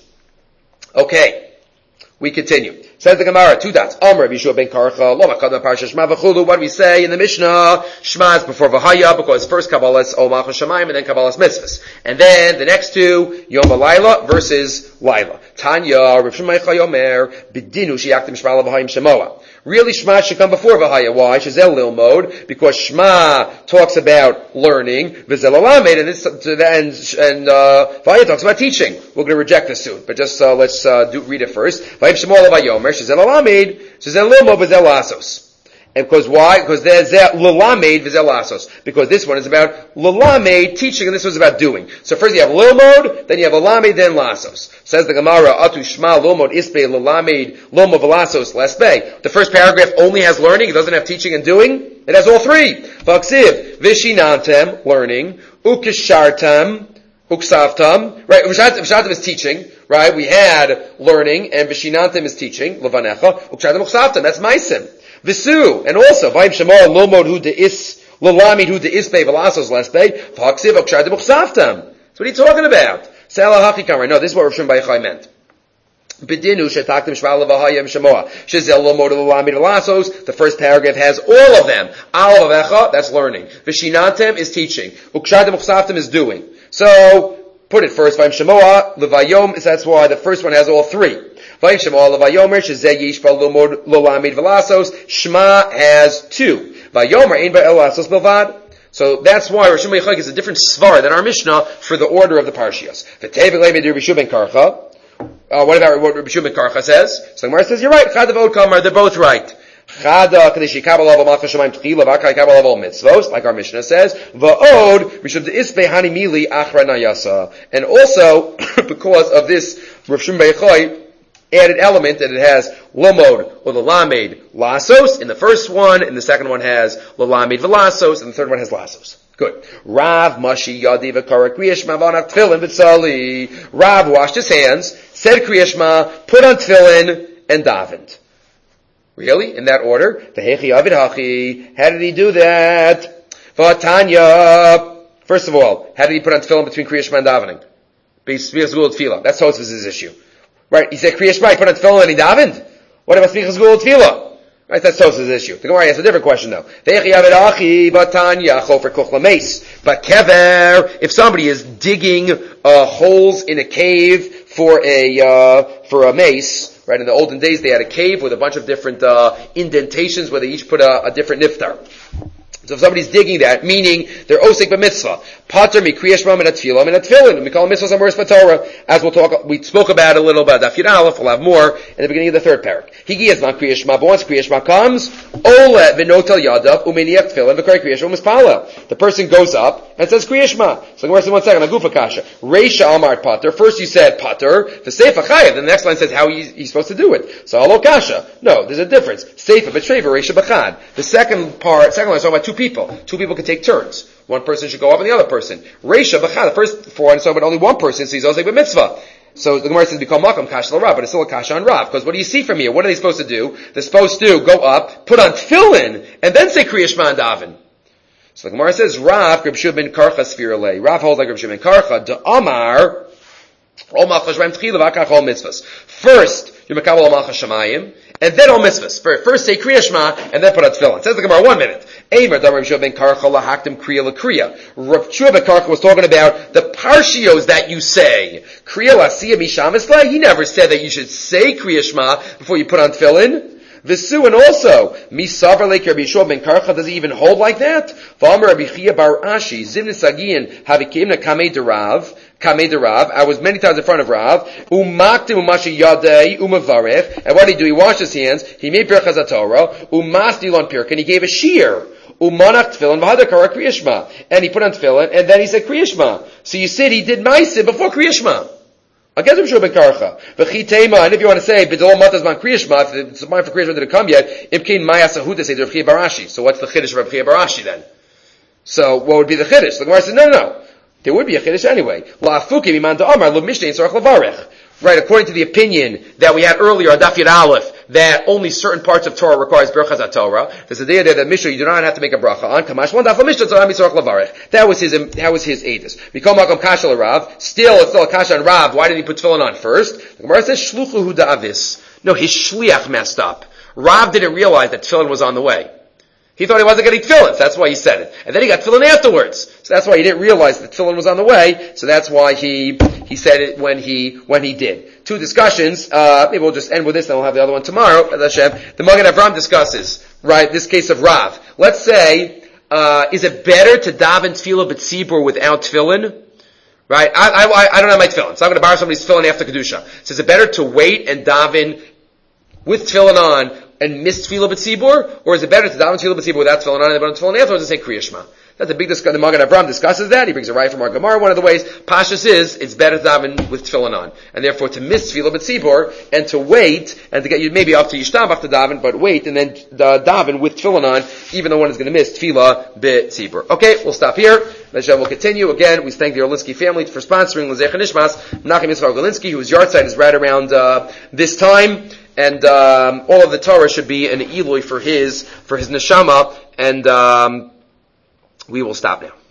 Okay. We continue. Says the Gemara, two dots. Amr Yeshua ben Karcha, lo makadam parsha Shema v'chulu. What do we say in the Mishnah? Shema is before V'haya, because first Kabbalah's O Malchus Shemayim, and then Kabbalah's Mitzvahs. And then the next two, Yom Laila versus Laila. Tanya, Rav Shimon Yomer, Bidinu Sheyaktim Shema V'hayim Shemoa. Really, Shema should come before V'haya. Why? Shazel Lil Mode, because Shema talks about learning, V'zel Alamed, and this, and, and, uh, V'haya talks about teaching. We're going to reject this soon, but just, uh, let's, uh, do, read it first. V'hayim Shemoa V'hayomer, Shazel Alamed, Shazel Lil Mode, V'zel Asos. And because why? Because there's Lalamed V'zel Asos. Because this one is about Lalamed, teaching, and this one's about doing. So first you have Lilmod, then you have Lalamed, then Lasos. Says the Gemara, Atu Shma Lilmod Ispe Lalamed Lilmod V'lasos Lespe. The first paragraph only has learning, it doesn't have teaching and doing. It has all three. Vaksiv, Vishinantem, learning, Ukishartam, Uksavtam, right, Vishantam is teaching, right, we had learning, and Vishinantam is teaching, Levanecha, Ukshartam Uksavtam, that's Maisim. Visu, and also, Vayim Shemar Lomod Hu De'is, Lolamid Hu De'ispe Velasos Lespe, Vaksiv Ukshartam Uksavtam. So what are you talking about? Salah Hachikam, right? No, this is what Rav Shimon Bar Yochai meant. Bidinu shetaktim shvala v'hayim shemoa shezel lomod l'lamid v'lasos. The first paragraph has all of them. Al avecha, that's learning. V'shinantem is teaching. Ukshadim uchsaftim is doing. So put it first. Vayim shemoa l'vayom. That's why the first one has all three. Vayim shemoa l'vayomer shezeh yishpa lomod l'lamid v'lasos. Shema has two. Vayomer ein ba'elasos bilvad. So that's why Rosh Hashanah is a different svar than our Mishnah for the order of the parshios. V'tevik le'med Rabbi Shua ben Karcha. Uh, what about what Rabbi Shua ben Karcha says? So Gemara says, you're right. Chad v'od kamar, they're both right. Chada kadesh yikabel avo malchus shemayim tchila v'akar yikabel avo mitzvos, like our Mishnah says. V'od mishum de'ispe hani mili achra nayasa. And also, because of this Rav Shimon Bar Yochai added element that it has lomod or lalamed lasos in the first one, and the second one has lalamed v'lasos, and the third one has lasos. Good. Rav Mashi Yadi V'Kara Kriyashma V'Anak Tefillin V'Tzali. Rav washed his hands, said Kriyashma, put on Tefillin, and davened. Really? In that order? V'Hechi Avid Hachi. How did he do that? V'Tanya. First of all, how did he put on Tefillin between Kriyashma and davening? B'Smichas Gul Tefillah. That's Tosfos' issue. Right? He said Kriyashma, he put on Tefillin and he davened? What about Smichas Gul Tefillah? Right, that's Tosfos' issue. The Gemara has a different question though. But kever, if somebody is digging uh, holes in a cave for a uh, for a mace, right? In the olden days, they had a cave with a bunch of different uh, indentations where they each put a, a different niftar. So if somebody's digging that, meaning they're osik b'mitzvah, pater mi kriyashma min atfilah min atfilin, and we call them mitzvahs amoris b'torah, as we'll talk, we spoke about a little about Daf Yud Aleph, we'll have more in the beginning of the third parak. Higi is not kriyashma, but once kriyashma comes, ole v'notel yadav umeniach tefillin v'kari kriyashma mispala. The person goes up and says kriyashma. So Gemara says one second, agufa kasha. Reisha amar pater. First you said pater, the seifa chayav. Then the next line says how he's, he's supposed to do it. So alo kasha. No, there's a difference. Seifa b'treiva, reisha b'chad. The second part, second line is talking about two people. Two people can take turns. One person should go up and the other person. Reisha b'chad, the first four, and so but only one person, so he's also a mitzvah. So the Gemara says, "Become makam kasha Rav," but it's still a kasha on Rav. Because what do you see from here? What are they supposed to do? They're supposed to go up, put on tefillin, and then say Kriya Shema and daven. So the Gemara says, "Rav Reb Shua ben Karcha sfiralei." Rav holds like Reb Shua ben Karcha. De Amar, all malchas shemaim tchila v'akach all mitzvahs. First, you makabel all malchas shemayim, and then all mitzvahs. First say Kriya Shema, and then put on tefillin. Says the Gemara, one minute. Eimer Dam Reb Shua ben Karcha lahaktim Kriya l'Kriya. Reb Shua ben Karcha was talking about the parshios that you say. Kriya l'asiyah misham esleh. He never said that you should say Kriya Shema before you put on tefillin. Visu, and also, Misavar Lake Rabbi Yeshua ben Karcha, does he even hold like that? V'amar Rabbi Chia bar Ashi, Zimna Sagian, Havikimna Kamei Derav, Kamei Derav, I was many times in front of Rav, Umaktim Umashi Yadei, Umavarech, and what did he do? He washed his hands, he made Birchas HaTorah, Umastil on Pirk, and he gave a shear. Umanach tefillin v'hadakara Kriya Shema, and he put on tefillin, and then he said Kriya Shema. So you said he did Ma'aseh before Kriya Shema. Against Reb Shua ben Karcha. V'chitema, and if you want to say, B'dol matas man Kriya Shema, if it's time for Kriya Shema didn't come yet, Imkein Maya Sahuta say to Reb Chia bar Ashi. So what's the Chiddush of Reb Chia bar Ashi then? So what would be the Chiddush? The Gemara says, no, no, no. There would be a Chiddush anyway. La'afukim iman da'amar, lo mishnei tzorach levarech. Right, according to the opinion that we had earlier on Daf Yud Aleph, that only certain parts of Torah requires Birchas HaTorah. There's a idea that the Mishnah you do not have to make a bracha on. Kamash one daf Mishnah tzorah mitzorach levarech. That was his. That was his edus. Become Makom Kasha Rav. Still, it's still a Kasha on Rav. Why did he put tefillin on first? The Gemara says Shluchu hu da'avis. No, his shliach messed up. Rav didn't realize that tefillin was on the way. He thought he wasn't getting tefillin, so that's why he said it. And then he got tefillin afterwards. So that's why he didn't realize that tefillin was on the way, so that's why he, he said it when he, when he did. Two discussions, uh, maybe we'll just end with this, then we'll have the other one tomorrow, as Hashem. The Magen Avram discusses, right, this case of Rav. Let's say, uh, is it better to daven tefillah b'tzibur without tefillin? Right? I, I, I don't have my tefillin, so I'm gonna borrow somebody's tefillin after Kedusha. So is it better to wait and daven with tefillin on, and miss tefillah b'tzibur, or is it better to daven tefillah b'tzibur without tefillin on and daven tefillin afterwards and say Kriya Shema? That's a big discussion. The Magen Avram discusses that. He brings a right from our Gemara. One of the ways Pashas is it's better to daven with tefillin on, and therefore to miss tefillah b'tzibur and to wait and to get you maybe up to yishtam after daven, but wait and then uh, daven with tefillin on, even though one is going to miss tefillah b'tzibur. Okay, we'll stop here. Hashem will continue. Again, we thank the Orlinsky family for sponsoring L'zeich Nishmas. Menachem Yitzchak Orlinsky, whose yard site is right around uh, this time. And um, all of the Torah should be an Eloi for his for his neshama, and um, we will stop now.